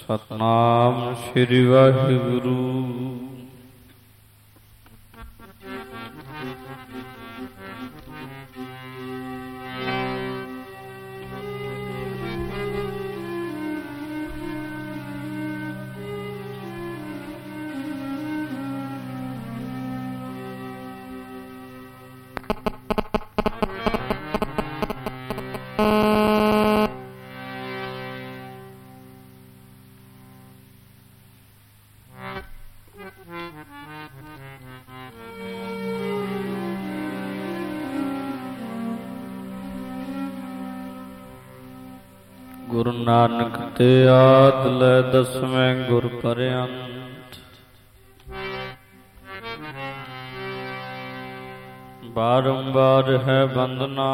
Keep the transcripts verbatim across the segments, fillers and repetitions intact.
ਸਤਨਾਮ ਸ੍ਰੀ ਵਾਹਿਗੁਰੂ। ਗੁਰੂ ਨਾਨਕ ਤੇ ਆਦ ਲੈ ਦਸਵੇਂ ਗੁਰ ਪਰਯੰਤ, ਬਾਰੰਬਾਰ ਹੈ ਬੰਦਨਾ।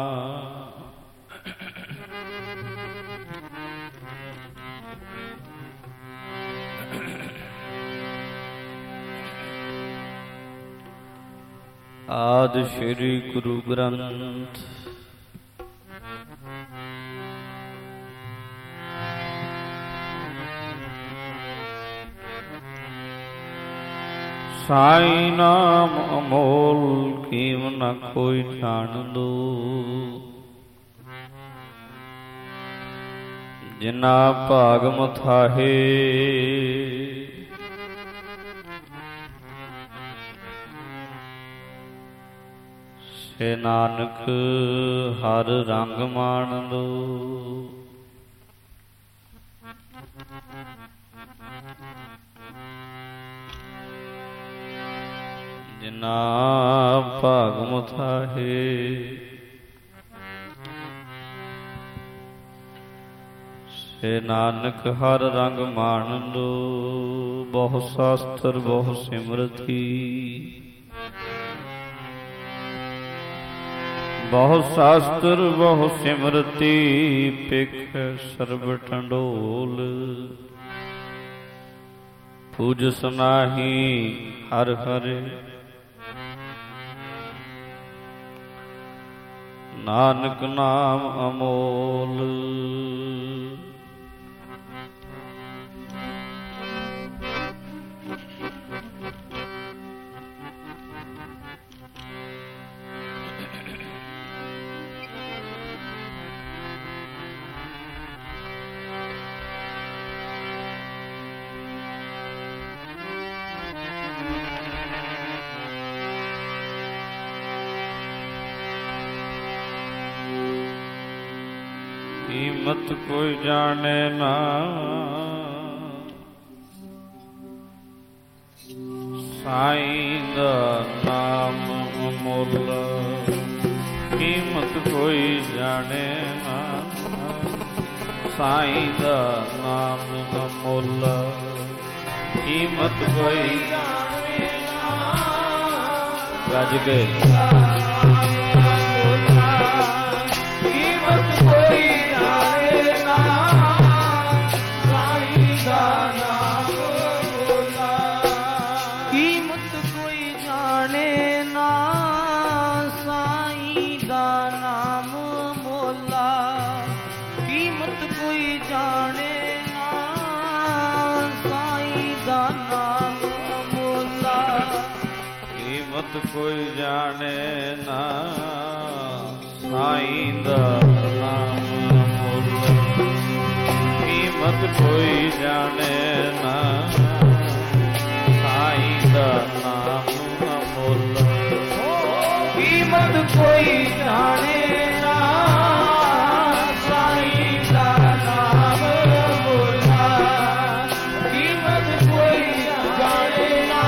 ਆਦਿ ਸ੍ਰੀ ਗੁਰੂ ਗ੍ਰੰਥ ਸਾਈ ਨਾਮ ਅਮੋਲ, ਕੀਮ ਨ ਕੋਈ ਜਾਣਦੋ। ਜਿਨਾ ਭਾਗ ਮਥਾਹੇ, ਸੇ ਨਾਨਕ ਹਰ ਰੰਗ ਮਾਣਦੋ। ਜਿਨਾ ਭਾਗ ਮਥਾਹੇ, ਸੇ ਨਾਨਕ ਹਰ ਰੰਗ ਮਾਣਦੋ। ਬਹੁ ਸ਼ਾਸਤਰ ਬਹੁ ਸਿਮਰਤੀ, ਬਹੁ ਸ਼ਾਸਤਰ ਬਹੁ ਸਿਮਰਤੀ। ਪਿਖ ਸਰਬ ਟੰਡੋਲ, ਪੂਜਸ ਨਾਹੀ ਹਰਿ ਹਰਿ। ਨਾਨਕ ਨਾਮ ਅਮੋਲ, ਕੀਮਤ ਕੋਈ ਜਾਣੇ ਨਾ। ਸਾਈਂ ਦਾ ਨਾਮ ਅਮੁੱਲ, ਕੀਮਤ ਕੋਈ ਜਾਣੇ ਨਾ। ਸਾਈਂ ਦਾ ਨਾਮ ਅਮੁੱਲ, ਕੀਮਤ ਕੋਈ ਜਾਣੇ ਨਾ। ਗੱਜ ਕੇ ਕੋਈ ਜਾਣੇ ਨਾ। ਸਾਈਂ ਦਾ ਨਾਮ ਅਮੁੱਲ, ਕੀਮਤ ਕੋਈ ਜਾਣੇ ਨਾ। ਸਾਈਂ ਦਾ ਨਾਮ ਅਮੁੱਲ, ਕੀਮਤ ਕੋਈ ਜਾਣੇ ਨਾ। ਸਾਈਂ ਦਾ ਨਾਮ ਅਮੁੱਲ, ਕੀਮਤ ਕੋਈ ਜਾਣੇ ਨਾ।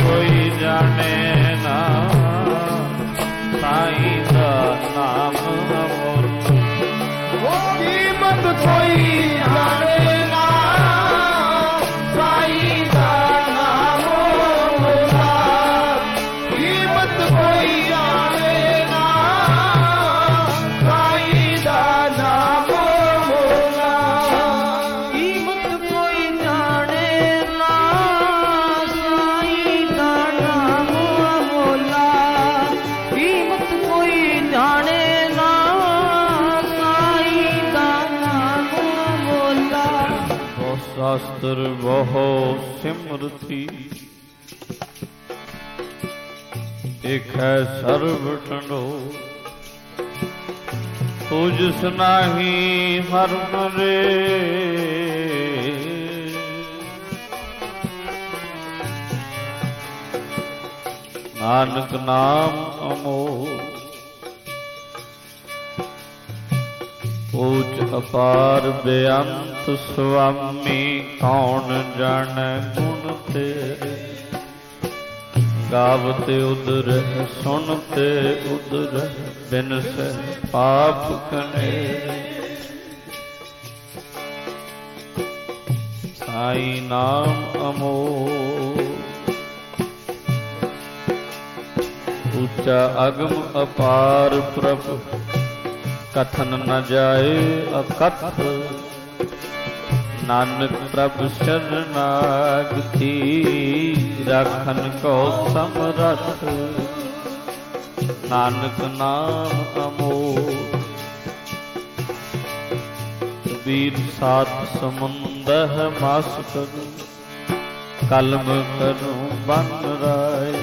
कोई जाने ना साईं दा नाम अमोल वो कीमत कोई जाने ना साईं दा नाम अमोला कीमत कोई जाने ना साईं दा नाम अमोला कीमत कोई जाने ना साईं दा नाम अमोला कीमत कोई जाने ना साईं दा नाम अमोला बहु शास्त्र बहु सिमरती एक है सर्व टंडो तुझ सुनाही हर मरे नानक नाम अमोल ऊच अपार बेअंत स्वामी कौन जाने गुण तेरे गावते उदर सुनते उदर बिन से पाप कने साईं नाम अमोल ऊंचा अगम अपार प्रभु कथन न जाए अकथ नानक प्रभु शरणागति राखन को समरथ नानक नाम अमोल कबीर सात समुंदर मास करूं कलम करूं बन राय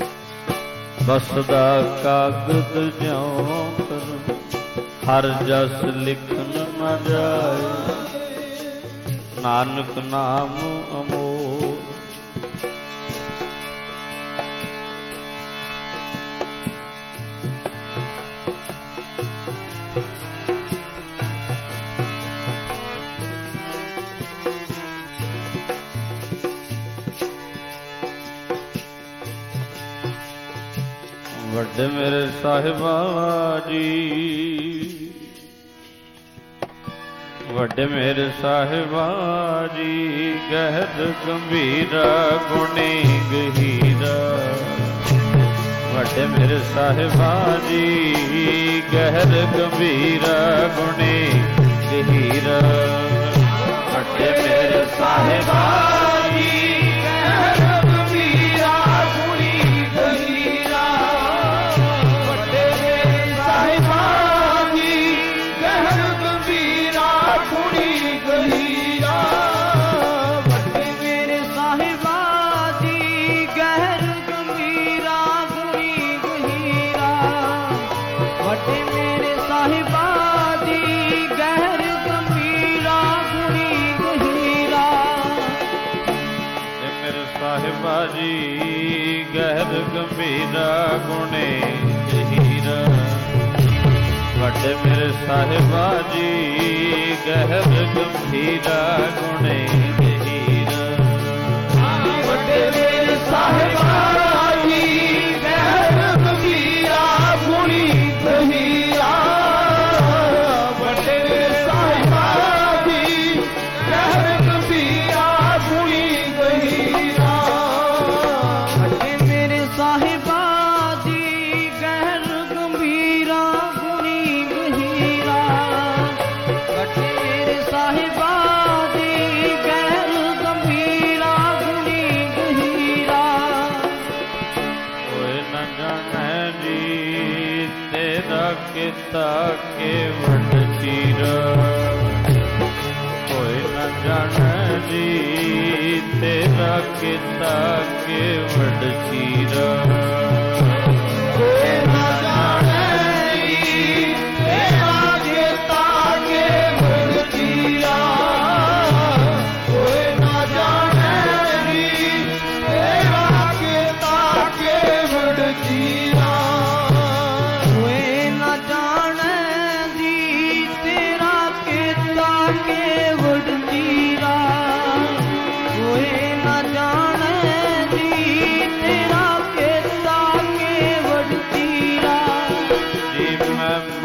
बसदा कागद ज्यों करूं हर जस लिखन न जाए नानक नाम अमोल वड्डे मेरे साहिबा जी वड्डे मेरे साहिबा जी गहर गंभीरा गुणी गहीरा वड्डे मेरे साहिबा जी गहर गंभीरा गुणी गहीरा वड्डे मेरे साहिबा जी गहर गंभीरा गुणी गहीरा वड्डे मेरे साहिबा जी गहर गंभीरा गुणी गहीरा वड्डे मेरे साहिबा जी गहर गंभीरा गुणी गहीरा वड्डे मेरे साहिबा जी गहर गंभीरा गुणी गहीरा मेरे साहिबा जी गहर गंभीरा गुणे गहीरा वड्डे मेरे साहिबा जी गहर गंभीरा गुणे गहीरा वड्डे मेरे साहिबा जी गहर गंभीरा गुणी गहीरा वड्डे मेरे साहिबा जी गहर गंभीरा गुणी गहीरा वड्डे मेरे साहिबा जी गहर गंभीरा गुणी गहीरा वड्डे मेरे साहिबा जी गहर गंभीरा गुणी गहीरा कोई न जाने जी तेरा किता के वड चीरा कोई न जाने जी तेरा किता के वड चीरा कोई ना जाने जी तेरा जेता के वड चीरा कोई ना जाने जी तेरा जेता के वड चीरा कोई ना जाने जी तेरा केता के वड चीरा कोई ना जाने जी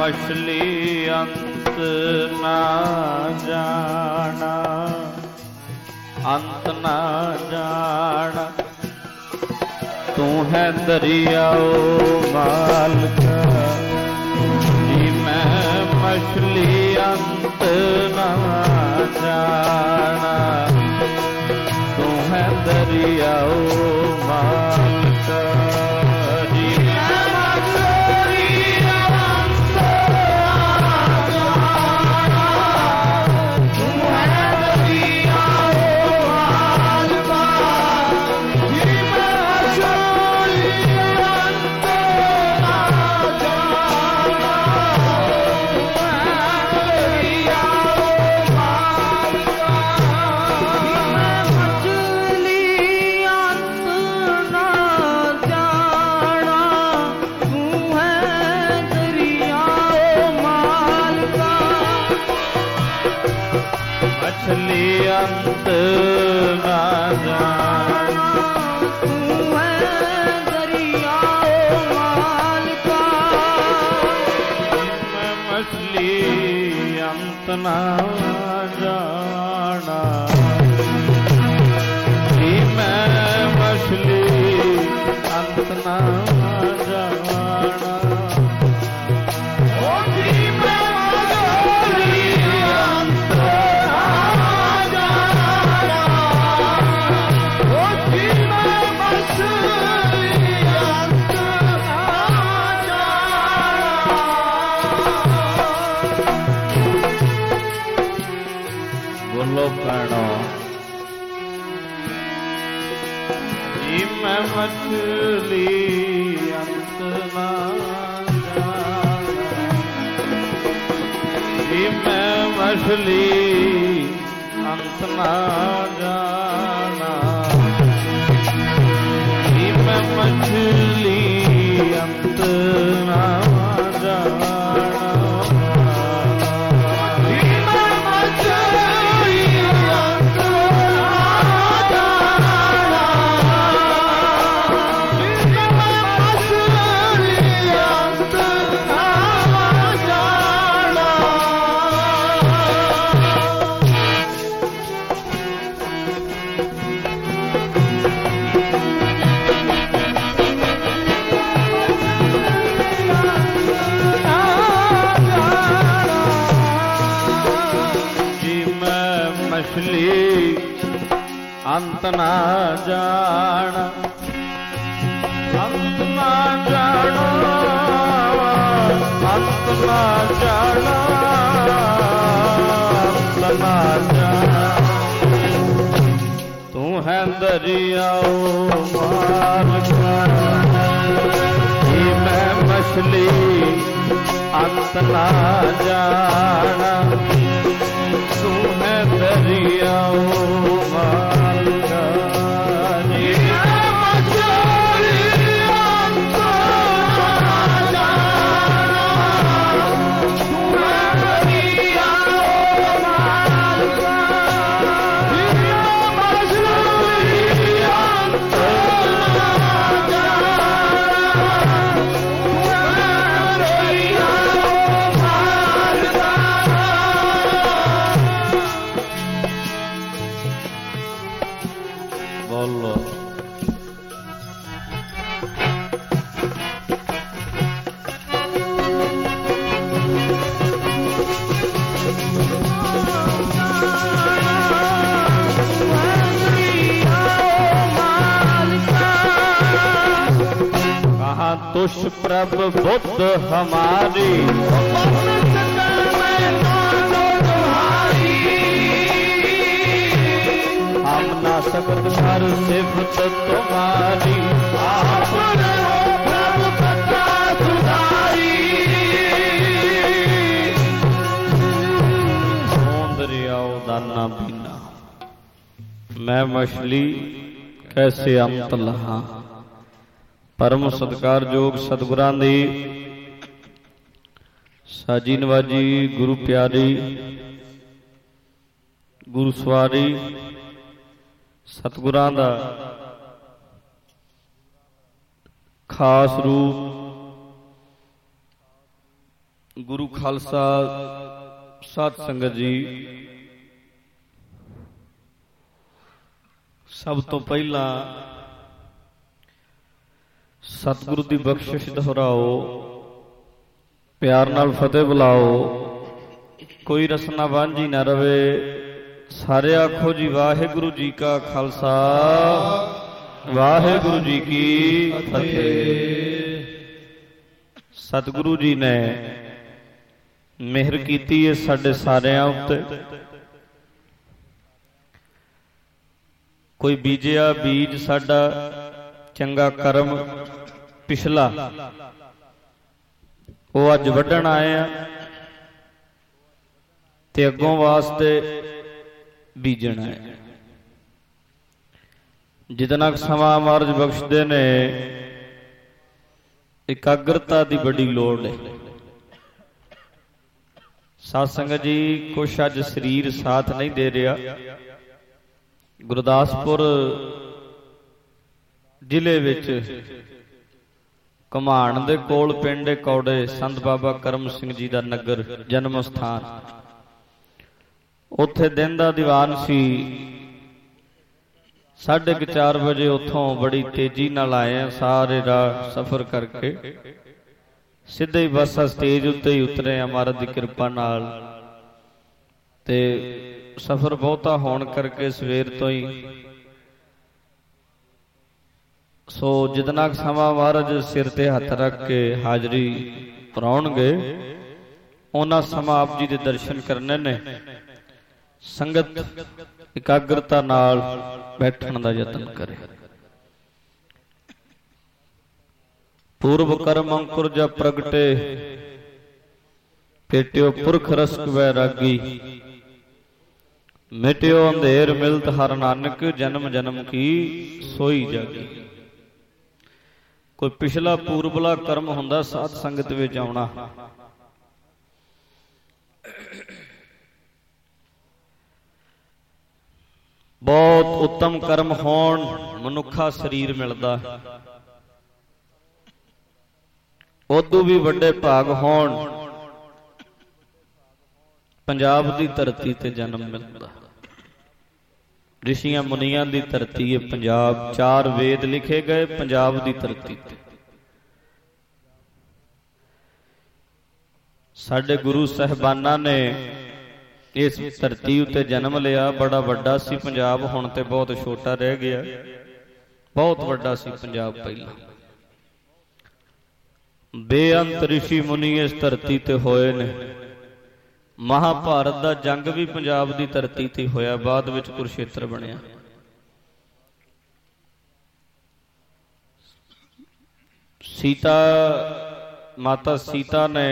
मछली अंत ना जाना, अंत ना जाना। तू है दरियाओ मालका जी मैं मछली अंत ना जाना। तू है दरियाओ मालका जी मैं मछली अंत ना जाना। तू है दरियाओ मालका जी मैं मछली अंत ना जाना। मछली अंत ना जाना, तू है दरियाओ मालका। मैं मछली अंत ना जाना जी मैं मछली अंत ना जाना। ओ जी मैं जी मैं मछली अंत ना जाना। जी मैं मछली अंत ना जाना। जी मैं मछली अंत ना जाना। मछली अंत ना जाना, अंत ना जाना, अंत ना जाना, अंत ना जाना। तू है दरियाओ मालका जी मैं मछली अंत ना जाना। तू है दरियाओ मालका जी मैं मछली अंत ना जाना। तू है दरियाओ मालका जी मैं मछली अंत ना जाना। तू है दरियाओ मालका। बोलो कहाँ तुष प्रभ बुद्ध हमारी हम ना सकत हर सिफत तुम्हारी। आपने हो प्रभु कथा सुधारी। दरियाओ दाना पीना मैं मछली कैसे अंत लहा। परम सत्कार जोग सतगुरां दी साजी नवाजी गुरु प्यारी गुरु सवारी सतगुरां दा खास रूप ਗੁਰੂ ਖਾਲਸਾ ਸਾਧ ਸੰਗਤ ਜੀ, ਸਭ ਤੋਂ ਪਹਿਲਾਂ ਸਤਿਗੁਰੂ ਦੀ ਬਖਸ਼ਿਸ਼ ਦੁਹਰਾਓ, ਪਿਆਰ ਨਾਲ ਫਤਿਹ ਬੁਲਾਓ। ਕੋਈ ਰਸਨਾ ਵਾਂਝੀ ਨਾ ਰਵੇ। ਸਾਰੇ ਆਖੋ ਜੀ ਵਾਹਿਗੁਰੂ ਜੀ ਕਾ ਖਾਲਸਾ, ਵਾਹਿਗੁਰੂ ਜੀ ਕੀ ਫਤਿਹ। ਸਤਿਗੁਰੂ ਜੀ ਨੇ ਮਿਹਰ ਕੀਤੀ ਹੈ ਸਾਡੇ ਸਾਰਿਆਂ ਉੱਤੇ। ਕੋਈ ਬੀਜਿਆ ਬੀਜ ਸਾਡਾ ਚੰਗਾ ਕਰਮ ਪਿਛਲਾ, ਉਹ ਅੱਜ ਵੱਢਣ ਆਏ ਆ ਤੇ ਅੱਗੋਂ ਵਾਸਤੇ ਬੀਜਣਾ ਹੈ। ਜਿਤਨਾ ਸਮਾਂ ਮਹਾਰਾਜ ਬਖਸ਼ਦੇ ਨੇ, ਇਕਾਗਰਤਾ ਦੀ ਬੜੀ ਲੋੜ ਹੈ। ਸਾਧ ਸੰਗਤ ਜੀ, ਕੁਛ ਅੱਜ ਸਰੀਰ ਸਾਥ ਨਹੀਂ ਦੇ ਰਿਹਾ। ਗੁਰਦਾਸਪੁਰ ਜ਼ਿਲ੍ਹੇ ਵਿੱਚ ਘਮਾਣ ਦੇ ਕੋਲ ਪਿੰਡ ਕੌੜੇ ਸੰਤ ਬਾਬਾ ਕਰਮ ਸਿੰਘ ਜੀ ਦਾ ਨਗਰ, ਜਨਮ ਸਥਾਨ। ਉੱਥੇ ਦਿਨ ਦਾ ਦੀਵਾਨ ਸੀ। ਸਾਢੇ ਕੁ ਚਾਰ ਵਜੇ ਉੱਥੋਂ ਬੜੀ ਤੇਜ਼ੀ ਨਾਲ ਆਏ ਆ। ਸਾਰੇ ਰਾਹ ਸਫ਼ਰ ਕਰਕੇ ਸਿੱਧੇ ਹੀ ਬੱਸ ਸਟੇਜ ਉੱਤੇ ਹੀ ਉਤਰੇ ਆ ਮਹਾਰਾਜ ਦੀ ਕਿਰਪਾ ਨਾਲ। ਤੇ ਸਫ਼ਰ ਬਹੁਤਾ ਹੋਣ ਕਰਕੇ ਸਵੇਰ ਤੋਂ ਹੀ, ਸੋ ਜਿਤਨਾ ਸਮਾਂ ਮਹਾਰਾਜ ਸਿਰ ਤੇ ਹੱਥ ਰੱਖ ਕੇ ਹਾਜ਼ਰੀ ਭਰਾਉਣਗੇ, ਉਹਨਾਂ ਸਮਾਂ ਆਪ ਜੀ ਦੇ ਦਰਸ਼ਨ ਕਰਨੇ ਨੇ। ਸੰਗਤ ਇਕਾਗਰਤਾ ਨਾਲ ਬੈਠਣ ਦਾ ਯਤਨ ਕਰੇ। ਪੂਰਵ ਕਰਮ ਅੰਕੁਰ ਜਾ ਪ੍ਰਗਟੇ, ਪੇਟਿਓ ਪੁਰਖ ਰਸਕ ਵੈਰਾਗੀ। ਮਿਟਿਓ ਅੰਧੇਰ ਮਿਲਤ ਹਰ ਨਾਨਕ, ਜਨਮ ਜਨਮ ਕੀ ਸੋਈ ਜਾਗੀ। ਕੋਈ ਪਿਛਲਾ ਪੂਰਬਲਾ ਕਰਮ ਹੁੰਦਾ ਸਾਧ ਸੰਗਤ ਵਿੱਚ ਆਉਣਾ। ਬਹੁਤ ਉੱਤਮ ਕਰਮ ਹੋਣ ਮਨੁੱਖਾ ਸਰੀਰ ਮਿਲਦਾ। ਉਦੋਂ ਵੀ ਵੱਡੇ ਭਾਗ ਹੋਣ ਪੰਜਾਬ ਦੀ ਧਰਤੀ ਤੇ ਜਨਮ ਮਿਲਦਾ। ਰਿਸ਼ੀਆਂ ਮੁਨੀਆਂ ਦੀ ਧਰਤੀ ਹੈ ਪੰਜਾਬ। ਚਾਰ ਵੇਦ ਲਿਖੇ ਗਏ ਪੰਜਾਬ ਦੀ ਧਰਤੀ ਤੇ। ਸਾਡੇ ਗੁਰੂ ਸਾਹਿਬਾਨਾਂ ਨੇ ਇਸ ਧਰਤੀ ਉੱਤੇ ਜਨਮ ਲਿਆ। ਬੜਾ ਵੱਡਾ ਸੀ ਪੰਜਾਬ, ਹੁਣ ਤੇ ਬਹੁਤ ਛੋਟਾ ਰਹਿ ਗਿਆ। ਬਹੁਤ ਵੱਡਾ ਸੀ ਪੰਜਾਬ ਪਹਿਲਾਂ। ਬੇਅੰਤ ਰਿਸ਼ੀ ਮੁਨੀ ਇਸ ਧਰਤੀ ਤੇ ਹੋਏ ਨੇ। ਮਹਾਭਾਰਤ ਦਾ ਜੰਗ ਵੀ ਪੰਜਾਬ ਦੀ ਧਰਤੀ ਤੇ ਹੋਇਆ। ਬਾਅਦ ਵਿੱਚ ਕੁਰੂਕਸ਼ੇਤਰ ਬਣਿਆ। ਸੀਤਾ ਮਾਤਾ ਸੀਤਾ ਨੇ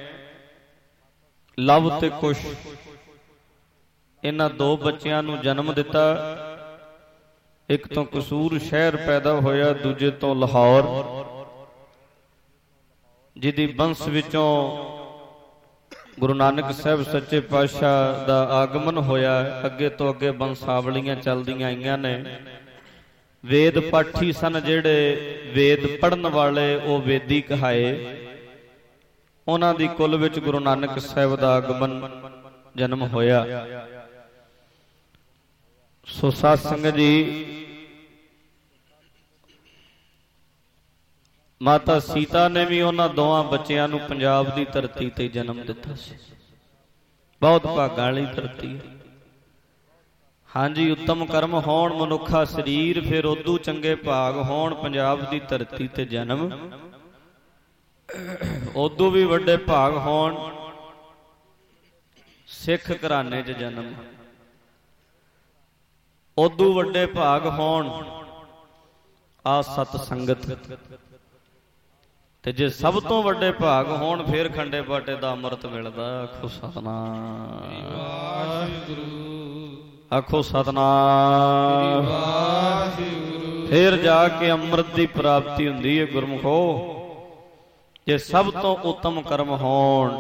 ਲਵ ਤੇ ਕੁਸ਼ ਇਹਨਾਂ ਦੋ ਬੱਚਿਆਂ ਨੂੰ ਜਨਮ ਦਿੱਤਾ। ਇੱਕ ਤੋਂ ਕਸੂਰ ਸ਼ਹਿਰ ਪੈਦਾ ਹੋਇਆ, ਦੂਜੇ ਤੋਂ ਲਾਹੌਰ, ਜਿਹਦੀ ਬੰਸ ਵਿੱਚੋਂ ਗੁਰੂ ਨਾਨਕ ਸਾਹਿਬ ਸੱਚੇ ਪਾਤਸ਼ਾਹ ਦਾ ਆਗਮਨ ਹੋਇਆ। ਅੱਗੇ ਤੋਂ ਅੱਗੇ ਬੰਸਾਵਲੀਆਂ ਚੱਲਦੀਆਂ ਆਈਆਂ ਨੇ। ਵੇਦ ਪਾਠੀ ਸਨ ਜਿਹੜੇ, ਵੇਦ ਪੜ੍ਹਨ ਵਾਲੇ, ਉਹ ਵੇਦੀ ਕਹਾਏ। ਉਹਨਾਂ ਦੀ ਕੁਲ ਵਿੱਚ ਗੁਰੂ ਨਾਨਕ ਸਾਹਿਬ ਦਾ ਆਗਮਨ ਜਨਮ ਹੋਇਆ। ਸੋ ਸਾਧ ਸੰਗਤ ਜੀ, ਮਾਤਾ ਸੀਤਾ ਨੇ ਵੀ ਉਹਨਾਂ ਦੋਵਾਂ ਬੱਚਿਆਂ ਨੂੰ ਪੰਜਾਬ ਦੀ ਧਰਤੀ ਤੇ ਜਨਮ ਦਿੱਤਾ ਸੀ। ਬਹੁਤ ਭਾਗਾਂ ਵਾਲੀ ਧਰਤੀ ਹੈ। ਹਾਂਜੀ, ਉੱਤਮ ਕਰਮ ਹੋਣ ਮਨੁੱਖਾ ਸਰੀਰ, ਫਿਰ ਉਦੋਂ ਚੰਗੇ ਭਾਗ ਹੋਣ ਪੰਜਾਬ ਦੀ ਧਰਤੀ ਤੇ ਜਨਮ। ਉਦੋਂ ਵੀ ਵੱਡੇ ਭਾਗ ਹੋਣ ਸਿੱਖ ਘਰਾਣੇ 'ਚ ਜਨਮ। ਉਦੋਂ ਵੱਡੇ ਭਾਗ ਹੋਣ ਆ ਸਤ ਸੰਗਤ। ਤੇ ਜੇ ਸਭ ਤੋਂ ਵੱਡੇ ਭਾਗ ਹੋਣ, ਫੇਰ ਖੰਡੇ ਬਾਟੇ ਦਾ ਅੰਮ੍ਰਿਤ ਮਿਲਦਾ। ਆਖੋ ਸਤਿਨਾਮ, ਆਖੋ ਸਤਿਨਾਮ। ਫੇਰ ਜਾ ਕੇ ਅੰਮ੍ਰਿਤ ਦੀ ਪ੍ਰਾਪਤੀ ਹੁੰਦੀ ਹੈ ਗੁਰਮੁਖੋ। ਜੇ ਸਭ ਤੋਂ ਉੱਤਮ ਕਰਮ ਹੋਣ।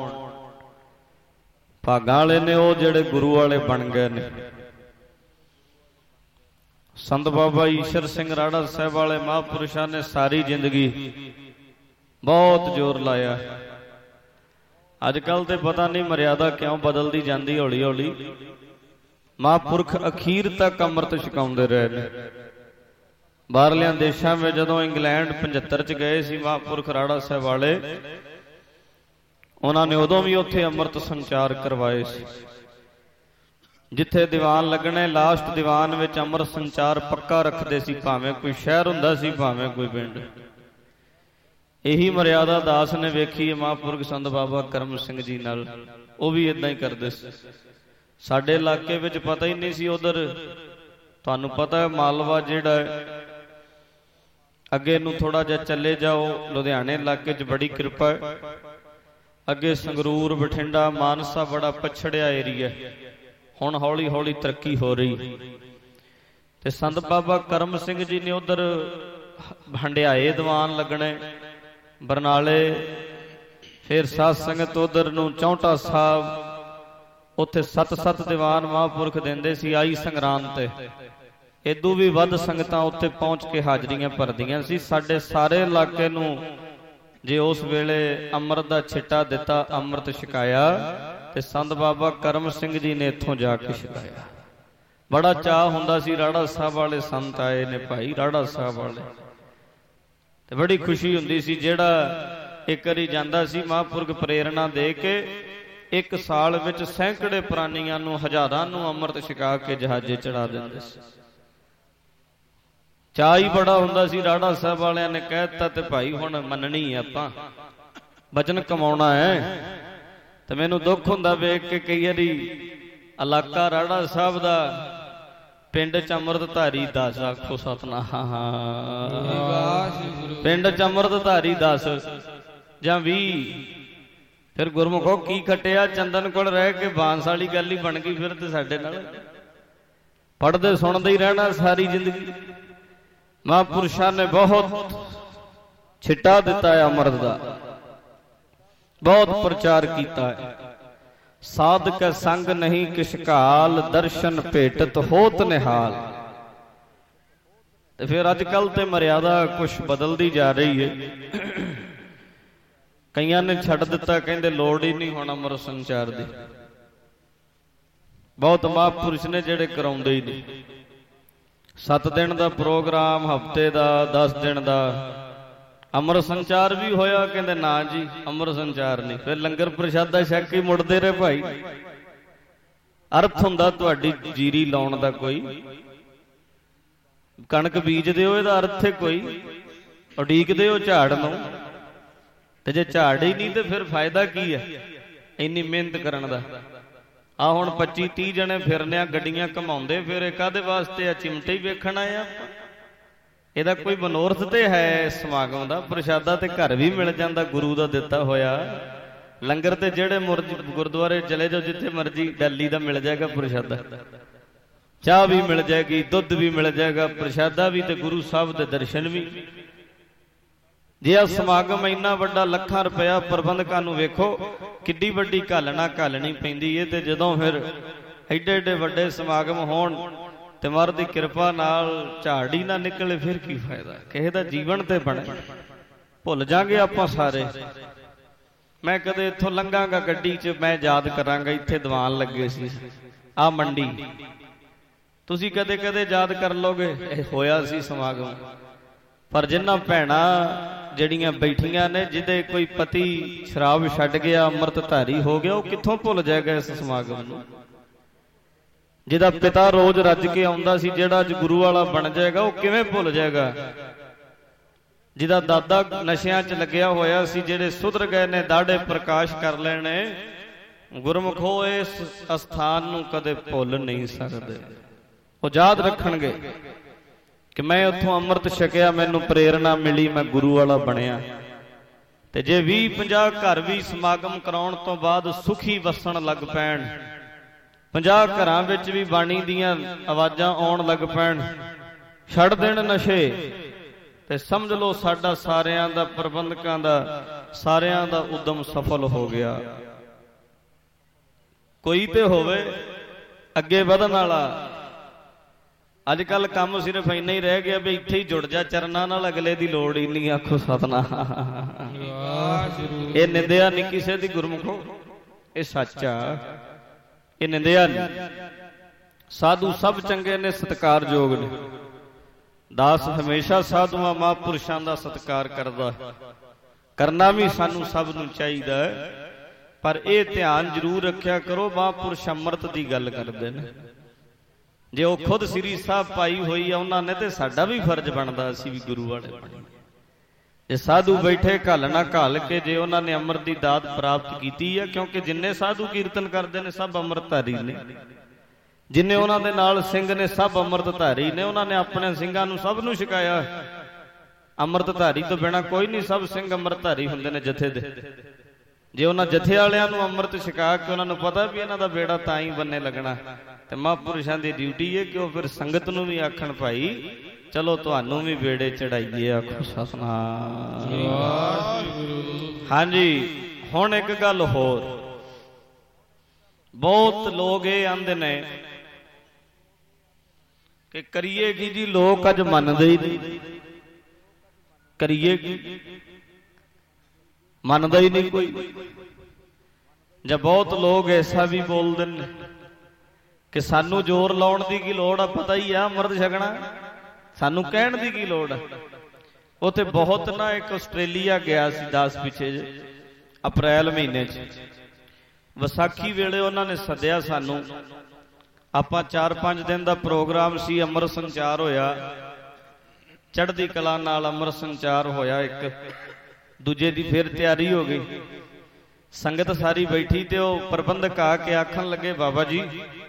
ਭਾਗਾਂ ਵਾਲੇ ਨੇ ਉਹ ਜਿਹੜੇ ਗੁਰੂ ਵਾਲੇ ਬਣ ਗਏ ਨੇ। ਸੰਤ ਬਾਬਾ ਈਸ਼ਰ ਸਿੰਘ ਰਾੜਾ ਸਾਹਿਬ ਵਾਲੇ ਮਹਾਂਪੁਰਸ਼ਾਂ ਨੇ ਸਾਰੀ ਜ਼ਿੰਦਗੀ ਬਹੁਤ ਜ਼ੋਰ ਲਾਇਆ। ਅੱਜ ਕੱਲ ਤੇ ਪਤਾ ਨਹੀਂ ਮਰਿਆਦਾ ਕਿਉਂ ਬਦਲਦੀ ਜਾਂਦੀ ਹੌਲੀ ਹੌਲੀ। ਮਹਾਂਪੁਰਖ ਅਖੀਰ ਤੱਕ ਅੰਮ੍ਰਿਤ ਛਕਾਉਂਦੇ ਰਹੇ ਨੇ। ਬਾਹਰਲਿਆਂ ਦੇਸ਼ਾਂ ਵਿੱਚ ਜਦੋਂ ਇੰਗਲੈਂਡ ਪਝੱਤਰ ਚ ਗਏ ਸੀ ਮਹਾਂਪੁਰਖ ਰਾੜਾ ਸਾਹਿਬ ਵਾਲੇ, ਉਹਨਾਂ ਨੇ ਉਦੋਂ ਵੀ ਉੱਥੇ ਅੰਮ੍ਰਿਤ ਸੰਚਾਰ ਕਰਵਾਏ ਸੀ। ਜਿੱਥੇ ਦੀਵਾਨ ਲੱਗਣੇ ਲਾਸਟ ਦੀਵਾਨ ਵਿੱਚ ਅੰਮ੍ਰਿਤ ਸੰਚਾਰ ਪੱਕਾ ਰੱਖਦੇ ਸੀ, ਭਾਵੇਂ ਕੋਈ ਸ਼ਹਿਰ ਹੁੰਦਾ ਸੀ ਭਾਵੇਂ ਕੋਈ ਪਿੰਡ। ਇਹੀ ਮਰਿਆਦਾ ਦਾਸ ਨੇ ਵੇਖੀ ਹੈ ਮਹਾਂਪੁਰਖ ਸੰਤ ਬਾਬਾ ਕਰਮ ਸਿੰਘ ਜੀ ਨਾਲ, ਉਹ ਵੀ ਇਦਾਂ ਹੀ ਕਰਦੇ ਸੀ। ਸਾਡੇ ਇਲਾਕੇ ਵਿੱਚ ਪਤਾ ਹੀ ਨਹੀਂ ਸੀ। ਉਧਰ ਤੁਹਾਨੂੰ ਪਤਾ ਹੈ ਮਾਲਵਾ ਜਿਹੜਾ ਹੈ, ਅੱਗੇ ਨੂੰ ਥੋੜਾ ਜਿਹਾ ਚੱਲੇ ਜਾਓ ਲੁਧਿਆਣੇ ਇਲਾਕੇ 'ਚ ਬੜੀ ਕਿਰਪਾ ਹੈ। ਅੱਗੇ ਸੰਗਰੂਰ ਬਠਿੰਡਾ ਮਾਨਸਾ ਬੜਾ ਪਛੜਿਆ ਏਰੀਆ, ਹੁਣ ਹੌਲੀ ਹੌਲੀ ਤਰੱਕੀ ਹੋ ਰਹੀ। ਤੇ ਸੰਤ ਬਾਬਾ ਕਰਮ ਸਿੰਘ ਜੀ ਨੇ ਉਧਰ ਹੰਡਿਆਏ ਦੀਵਾਨ ਲੱਗਣੇ ਬਰਨਾਲੇ, ਫਿਰ ਸਾਧ ਸੰਗਤ ਉਧਰ ਨੂੰ ਚੌਂਟਾ ਸਾਹਿਬ, ਉੱਥੇ ਸੱਤ ਸੱਤ ਦੀਵਾਨ ਮਹਾਂਪੁਰਖ ਦਿੰਦੇ ਸੀ ਆਈ ਸੰਗਰਾਂਦ ਤੇ। ਇਦੋਂ ਵੀ ਵੱਧ ਸੰਗਤਾਂ ਉੱਥੇ ਪਹੁੰਚ ਕੇ ਹਾਜ਼ਰੀਆਂ ਭਰਦੀਆਂ ਸੀ। ਸਾਡੇ ਸਾਰੇ ਇਲਾਕੇ ਨੂੰ ਜੇ ਉਸ ਵੇਲੇ ਅੰਮ੍ਰਿਤ ਦਾ ਛਿੱਟਾ ਦਿੱਤਾ, ਅੰਮ੍ਰਿਤ ਛਕਾਇਆ, ਤੇ ਸੰਤ ਬਾਬਾ ਕਰਮ ਸਿੰਘ ਜੀ ਨੇ ਇੱਥੋਂ ਜਾ ਕੇ ਛਕਾਇਆ। ਬੜਾ ਚਾਅ ਹੁੰਦਾ ਸੀ, ਰਾੜਾ ਸਾਹਿਬ ਵਾਲੇ ਸੰਤ ਆਏ ਨੇ ਭਾਈ, ਰਾੜਾ ਸਾਹਿਬ ਵਾਲੇ, ਤੇ ਬੜੀ ਖੁਸ਼ੀ ਹੁੰਦੀ ਸੀ। ਜਿਹੜਾ ਇੱਕ ਵਾਰੀ ਜਾਂਦਾ ਸੀ ਮਹਾਂਪੁਰਖ ਪ੍ਰੇਰਣਾ ਦੇ ਕੇ ਇੱਕ ਸਾਲ ਵਿੱਚ ਸੈਂਕੜੇ ਪ੍ਰਾਨੀਆਂ ਨੂੰ, ਹਜ਼ਾਰਾਂ ਨੂੰ ਅੰਮ੍ਰਿਤ ਛਕਾ ਕੇ ਜਹਾਜ਼ੇ ਚੜਾ ਦਿੰਦੇ ਸੀ। ਚਾਅ ਹੀ ਬੜਾ ਹੁੰਦਾ ਸੀ। ਰਾੜਾ ਸਾਹਿਬ ਵਾਲਿਆਂ ਨੇ ਕਹਿ ਦਿੱਤਾ ਤੇ ਭਾਈ ਹੁਣ ਮੰਨਣੀ ਹੈ, ਆਪਾਂ ਵਚਨ ਕਮਾਉਣਾ ਹੈ। ਤੇ ਮੈਨੂੰ ਦੁੱਖ ਹੁੰਦਾ ਵੇਖ ਕੇ, ਕਈ ਵਾਰੀ ਇਲਾਕਾ ਰਾੜਾ ਸਾਹਿਬ ਦਾ, ਪਿੰਡ ਚ ਅੰਮ੍ਰਿਤਧਾਰੀ ਦਾਸ, ਆਖੋ ਸਤਨਾਮ, ਪਿੰਡ ਚ ਅੰਮ੍ਰਿਤਧਾਰੀ ਦਾਸ ਜਾਂ ਵੀਹ, ਫਿਰ ਗੁਰਮੁਖੋ ਕੀ ਖੱਟਿਆ, ਚੰਦਨ ਕੋਲ ਰਹਿ ਕੇ ਬਾਂਸ ਵਾਲੀ ਗੱਲ ਹੀ ਬਣ ਗਈ। ਫਿਰ ਤੇ ਸਾਡੇ ਨਾਲ ਪੜ੍ਹਦੇ ਸੁਣਦੇ ਹੀ ਰਹਿਣਾ ਸਾਰੀ ਜ਼ਿੰਦਗੀ। ਮਹਾਂਪੁਰਸ਼ਾਂ ਨੇ ਬਹੁਤ ਛਿੱਟਾ ਦਿੱਤਾ ਹੈ ਅੰਮ੍ਰਿਤ ਦਾ, ਬਹੁਤ ਪ੍ਰਚਾਰ ਕੀਤਾ ਹੈ। ਸਾਧਕ ਸੰਗ ਨਹੀਂ ਕਿਛ ਕਾਲ, ਦਰਸ਼ਨ ਭੇਟਤ ਹੋਤ ਨਿਹਾਲ। ਤੇ ਫਿਰ ਅੱਜ ਕੱਲ ਤੇ ਮਰਿਆਦਾ ਕੁਛ ਬਦਲਦੀ ਜਾ ਰਹੀ ਹੈ। ਕਈਆਂ ਨੇ ਛੱਡ ਦਿੱਤਾ, ਕਹਿੰਦੇ ਲੋੜ ਹੀ ਨਹੀਂ ਹੁਣ ਅੰਮ੍ਰਿਤ ਸੰਚਾਰ ਦੀ। ਬਹੁਤ ਮਹਾਂਪੁਰਸ਼ ਨੇ ਜਿਹੜੇ ਕਰਾਉਂਦੇ ਹੀ ਨਹੀਂ। ਸੱਤ ਦਿਨ ਦਾ ਪ੍ਰੋਗਰਾਮ, ਹਫ਼ਤੇ ਦਾ, ਦਸ ਦਿਨ ਦਾ ਅੰਮ੍ਰਿਤ ਸੰਚਾਰ ਵੀ ਹੋਇਆ, ਕਹਿੰਦੇ ਨਾ ਜੀ ਅੰਮ੍ਰਿਤ ਸੰਚਾਰ ਨਹੀਂ। ਫਿਰ ਲੰਗਰ ਪ੍ਰਸ਼ਾਦਾ ਛਕ ਕੇ ਮੁੜਦੇ ਰਹੇ ਭਾਈ। ਅਰਥ ਹੁੰਦਾ ਤੁਹਾਡੀ ਜੀਰੀ ਲਾਉਣ ਦਾ, ਕੋਈ ਕਣਕ ਬੀਜਦੇ ਹੋ ਇਹਦਾ ਅਰਥ ਹੈ ਕੋਈ, ਉਡੀਕਦੇ ਹੋ ਝਾੜ ਨੂੰ, ਤੇ ਜੇ ਝਾੜ ਹੀ ਨਹੀਂ ਤੇ ਫਿਰ ਫਾਇਦਾ ਕੀ ਹੈ ਇੰਨੀ ਮਿਹਨਤ ਕਰਨ ਦਾ। ਆ ਹੁਣ ਪੱਚੀ ਤੀਹ ਜਣੇ ਫਿਰਨੇ ਆ, ਗੱਡੀਆਂ ਘਮਾਉਂਦੇ, ਫਿਰ ਇਹ ਕਾਹਦੇ ਵਾਸਤੇ ਆ? ਚਿਮਟੇ ਹੀ ਵੇਖਣ ਆਏ ਆ। ਇਹਦਾ ਕੋਈ ਮਨੋਰਥ ਤੇ ਹੈ ਸਮਾਗਮ ਦਾ? ਪ੍ਰਸ਼ਾਦਾ ਤੇ ਘਰ ਵੀ ਮਿਲ ਜਾਂਦਾ ਗੁਰੂ ਦਾ ਦਿੱਤਾ ਹੋਇਆ। ਲੰਗਰ ਤੇ ਜਿਹੜੇ ਗੁਰਦੁਆਰੇ ਚਲੇ ਜਾਓ, ਜਿੱਥੇ ਮਰਜੀ ਦਿੱਲੀ ਦਾ ਮਿਲ ਜਾਏਗਾ ਪ੍ਰਸ਼ਾਦਾ, ਚਾਹ ਵੀ ਮਿਲ ਜਾਏਗੀ, ਦੁੱਧ ਵੀ ਮਿਲ ਜਾਏਗਾ, ਪ੍ਰਸ਼ਾਦਾ ਵੀ ਤੇ ਗੁਰੂ ਸਾਹਿਬ ਦੇ ਦਰਸ਼ਨ ਵੀ। ਜੇ ਆ ਸਮਾਗਮ ਇੰਨਾ ਵੱਡਾ, ਲੱਖਾਂ ਰੁਪਇਆ ਪ੍ਰਬੰਧਕਾਂ ਨੂੰ ਵੇਖੋ ਕਿੱਡੀ ਵੱਡੀ ਘਾਲਣਾ ਘਾਲਣੀ ਪੈਂਦੀ ਹੈ। ਤੇ ਜਦੋਂ ਫਿਰ ਐਡੇ ਐਡੇ ਵੱਡੇ ਸਮਾਗਮ ਹੋਣ ਤੇ ਮਹਾਰਾਜ ਦੀ ਕਿਰਪਾ ਨਾਲ ਝਾੜ ਹੀ ਨਾ ਨਿਕਲੇ, ਫਿਰ ਕੀ ਫਾਇਦਾ? ਕਿਸੇ ਦਾ ਜੀਵਨ ਤੇ ਬਣੇ, ਭੁੱਲ ਜਾਗੇ ਆਪਾਂ ਸਾਰੇ। ਮੈਂ ਕਦੇ ਇੱਥੋਂ ਲੰਘਾਂਗਾ ਗੱਡੀ 'ਚ, ਮੈਂ ਯਾਦ ਕਰਾਂਗਾ ਇੱਥੇ ਦੀਵਾਨ ਲੱਗੇ ਸੀ ਆ ਮੰਡੀ। ਤੁਸੀਂ ਕਦੇ ਕਦੇ ਯਾਦ ਕਰ ਲੋਗੇ ਇਹ ਹੋਇਆ ਸੀ ਸਮਾਗਮ। ਪਰ ਜਿਨ੍ਹਾਂ ਭੈਣਾਂ ਜਿਹੜੀਆਂ ਬੈਠੀਆਂ ਨੇ, ਜਿਹਦੇ ਕੋਈ ਪਤੀ ਸ਼ਰਾਬ ਛੱਡ ਗਿਆ, ਅੰਮ੍ਰਿਤਧਾਰੀ ਹੋ ਗਿਆ, ਉਹ ਕਿੱਥੋਂ ਭੁੱਲ ਜਾਏਗਾ ਇਸ ਸਮਾਗਮ ਨੂੰ? ਜਿਹਦਾ ਪਿਤਾ ਰੋਜ਼ ਰੱਜ ਕੇ ਆਉਂਦਾ ਸੀ, ਜਿਹੜਾ ਅੱਜ ਗੁਰੂ ਵਾਲਾ ਬਣ ਜਾਏਗਾ, ਉਹ ਕਿਵੇਂ ਭੁੱਲ ਜਾਏਗਾ? ਜਿਹਦਾ ਦਾਦਾ ਨਸ਼ਿਆਂ 'ਚ ਲੱਗਿਆ ਹੋਇਆ ਸੀ, ਜਿਹੜੇ ਸੁਧਰ ਗਏ ਨੇ, ਦਾੜੇ ਪ੍ਰਕਾਸ਼ ਕਰ ਲੈਣੇ, ਗੁਰਮੁਖੋ ਇਸ ਅਸਥਾਨ ਨੂੰ ਕਦੇ ਭੁੱਲ ਨਹੀਂ ਸਕਦੇ। ਉਹ ਯਾਦ ਰੱਖਣਗੇ ਕਿ ਮੈਂ ਉੱਥੋਂ ਅੰਮ੍ਰਿਤ ਛਕਿਆ, ਮੈਨੂੰ ਪ੍ਰੇਰਣਾ ਮਿਲੀ, ਮੈਂ ਗੁਰੂ ਵਾਲਾ ਬਣਿਆ। ਤੇ ਜੇ ਵੀਹ ਪੰਜਾਹ ਘਰ ਵੀ ਸਮਾਗਮ ਕਰਾਉਣ ਤੋਂ ਬਾਅਦ ਸੁਖੀ ਵਸਣ ਲੱਗ ਪੈਣ, ਪੰਜਾਹ ਘਰਾਂ ਵਿੱਚ ਵੀ ਬਾਣੀ ਦੀਆਂ ਆਵਾਜ਼ਾਂ ਆਉਣ ਲੱਗ ਪੈਣ, ਛੱਡ ਦੇਣ ਨਸ਼ੇ, ਤੇ ਸਮਝ ਲਓ ਸਾਡਾ ਸਾਰਿਆਂ ਦਾ, ਪ੍ਰਬੰਧਕਾਂ ਦਾ, ਸਾਰਿਆਂ ਦਾ ਉਦਮ ਸਫਲ ਹੋ ਗਿਆ। ਕੋਈ ਤੇ ਹੋਵੇ ਅੱਗੇ ਵਧਣ ਵਾਲਾ। ਅੱਜ ਕੱਲ ਕੰਮ ਸਿਰਫ ਇੰਨਾ ਹੀ ਰਹਿ ਗਿਆ ਵੀ ਇੱਥੇ ਹੀ ਜੁੜ ਜਾ ਚਰਨਾਂ ਨਾਲ, ਅਗਲੇ ਦੀ ਲੋੜ ਹੀ ਨਹੀਂ। ਆਖੋ ਸਤਨਾਮ। ਇਹ ਨਿੰਦਿਆ ਨਹੀਂ ਕਿਸੇ ਦੀ ਗੁਰਮੁਖੋ, ਇਹ ਸੱਚ ਆ, ਇਹ ਨਿੰਦਿਆ ਨਹੀਂ। ਸਾਧੂ ਸਭ ਚੰਗੇ ਨੇ, ਸਤਿਕਾਰਯੋਗ ਨੇ। ਦਾਸ ਹਮੇਸ਼ਾ ਸਾਧੂਆਂ ਮਹਾਂਪੁਰਸ਼ਾਂ ਦਾ ਸਤਿਕਾਰ ਕਰਦਾ, ਕਰਨਾ ਵੀ ਸਾਨੂੰ ਸਭ ਨੂੰ ਚਾਹੀਦਾ ਹੈ। ਪਰ ਇਹ ਧਿਆਨ ਜ਼ਰੂਰ ਰੱਖਿਆ ਕਰੋ, ਮਹਾਂਪੁਰਸ਼ ਅੰਮ੍ਰਿਤ ਦੀ ਗੱਲ ਕਰਦੇ ਨੇ। ਜੇ ਉਹ ਖੁਦ ਸ੍ਰੀ ਸਾਹਿਬ ਪਾਈ ਹੋਈ ਆ ਉਹਨਾਂ ਨੇ, ਤੇ ਸਾਡਾ ਵੀ ਫਰਜ਼ ਬਣਦਾ ਅਸੀਂ ਵੀ ਗੁਰੂ ਵਾਲੇ ਬਣੀਏ। ਜੇ ਸਾਧੂ ਬੈਠੇ ਘੱਲ ਨਾ ਘੱਲ ਕੇ, ਜੇ ਉਹਨਾਂ ਨੇ ਅੰਮ੍ਰਿਤ ਦੀ ਦਾਤ ਪ੍ਰਾਪਤ ਕੀਤੀ ਹੈ, ਕਿਉਂਕਿ ਜਿੰਨੇ ਸਾਧੂ ਕੀਰਤਨ ਕਰਦੇ ਨੇ ਸਭ ਅੰਮ੍ਰਿਤਧਾਰੀ ਨੇ, ਜਿੰਨੇ ਉਹਨਾਂ ਦੇ ਨਾਲ ਸਿੰਘ ਨੇ ਸਭ ਅੰਮ੍ਰਿਤਧਾਰੀ ਨੇ। ਉਹਨਾਂ ਨੇ ਆਪਣੇ ਸਿੰਘਾਂ ਨੂੰ ਸਭ ਨੂੰ ਛਕਾਇਆ। ਅੰਮ੍ਰਿਤਧਾਰੀ ਤੋਂ ਬਿਨਾਂ ਕੋਈ ਨਹੀਂ, ਸਭ ਸਿੰਘ ਅੰਮ੍ਰਿਤਧਾਰੀ ਹੁੰਦੇ ਨੇ ਜਥੇ ਦੇ। ਜੇ ਉਹਨਾਂ ਜਥੇ ਵਾਲਿਆਂ ਨੂੰ ਅੰਮ੍ਰਿਤ ਛਕਾ ਕੇ ਉਹਨਾਂ ਨੂੰ ਪਤਾ ਵੀ ਇਹਨਾਂ ਦਾ ਬੇੜਾ ਤਾਂ ਹੀ ਬੰਨੇ ਲੱਗਣਾ, ਤੇ ਮਹਾਂਪੁਰਸ਼ਾਂ ਦੀ ਡਿਊਟੀ ਹੈ ਕਿ ਉਹ ਫਿਰ ਸੰਗਤ ਨੂੰ ਵੀ ਆਖਣ, ਭਾਈ ਚਲੋ ਤੁਹਾਨੂੰ ਵੀ ਬੇੜੇ ਚੜਾਈਏ। ਆਖੋ ਸਤਿਨਾਮ। ਹਾਂਜੀ, ਹੁਣ ਇੱਕ ਗੱਲ ਹੋਰ, ਬਹੁਤ ਲੋਕ ਇਹ ਆਂਦੇ ਨੇ ਕਿ ਕਰੀਏ ਕੀ ਜੀ, ਲੋਕ ਅੱਜ ਮੰਨਦੇ ਹੀ ਨਹੀਂ। ਕਰੀਏ ਕੀ, ਮੰਨਦਾ ਹੀ ਨਹੀਂ ਕੋਈ। ਜਾਂ ਬਹੁਤ ਲੋਕ ਐਸਾ ਵੀ ਬੋਲਦੇ ਨੇ ਕਿ ਸਾਨੂੰ ਜ਼ੋਰ ਲਾਉਣ ਦੀ ਕੀ ਲੋੜ ਆ, ਪਤਾ ਹੀ ਆ ਅੰਮ੍ਰਿਤ ਛਕਣਾ, ਸਾਨੂੰ ਕਹਿਣ ਦੀ ਕੀ ਲੋੜ ਆ। ਉੱਥੇ ਬਹੁਤ ਨਾ, ਇੱਕ ਆਸਟ੍ਰੇਲੀਆ ਗਿਆ ਸੀ ਦਸ ਪਿੱਛੇ ਜੇ ਅਪ੍ਰੈਲ ਮਹੀਨੇ 'ਚ, ਵਿਸਾਖੀ ਵੇਲੇ ਉਹਨਾਂ ਨੇ ਸੱਦਿਆ ਸਾਨੂੰ। ਆਪਾਂ ਚਾਰ ਪੰਜ ਦਿਨ ਦਾ ਪ੍ਰੋਗਰਾਮ ਸੀ, ਅੰਮ੍ਰਿਤ ਸੰਚਾਰ ਹੋਇਆ, ਚੜ੍ਹਦੀ ਕਲਾ ਨਾਲ ਅੰਮ੍ਰਿਤ ਸੰਚਾਰ ਹੋਇਆ। ਇੱਕ ਦੂਜੇ ਦੀ ਫਿਰ ਤਿਆਰੀ ਹੋ ਗਈ, ਸੰਗਤ ਸਾਰੀ ਬੈਠੀ, ਤੇ ਉਹ ਪ੍ਰਬੰਧਕ ਆ ਕੇ ਆਖਣ ਲੱਗੇ, ਬਾਬਾ ਜੀ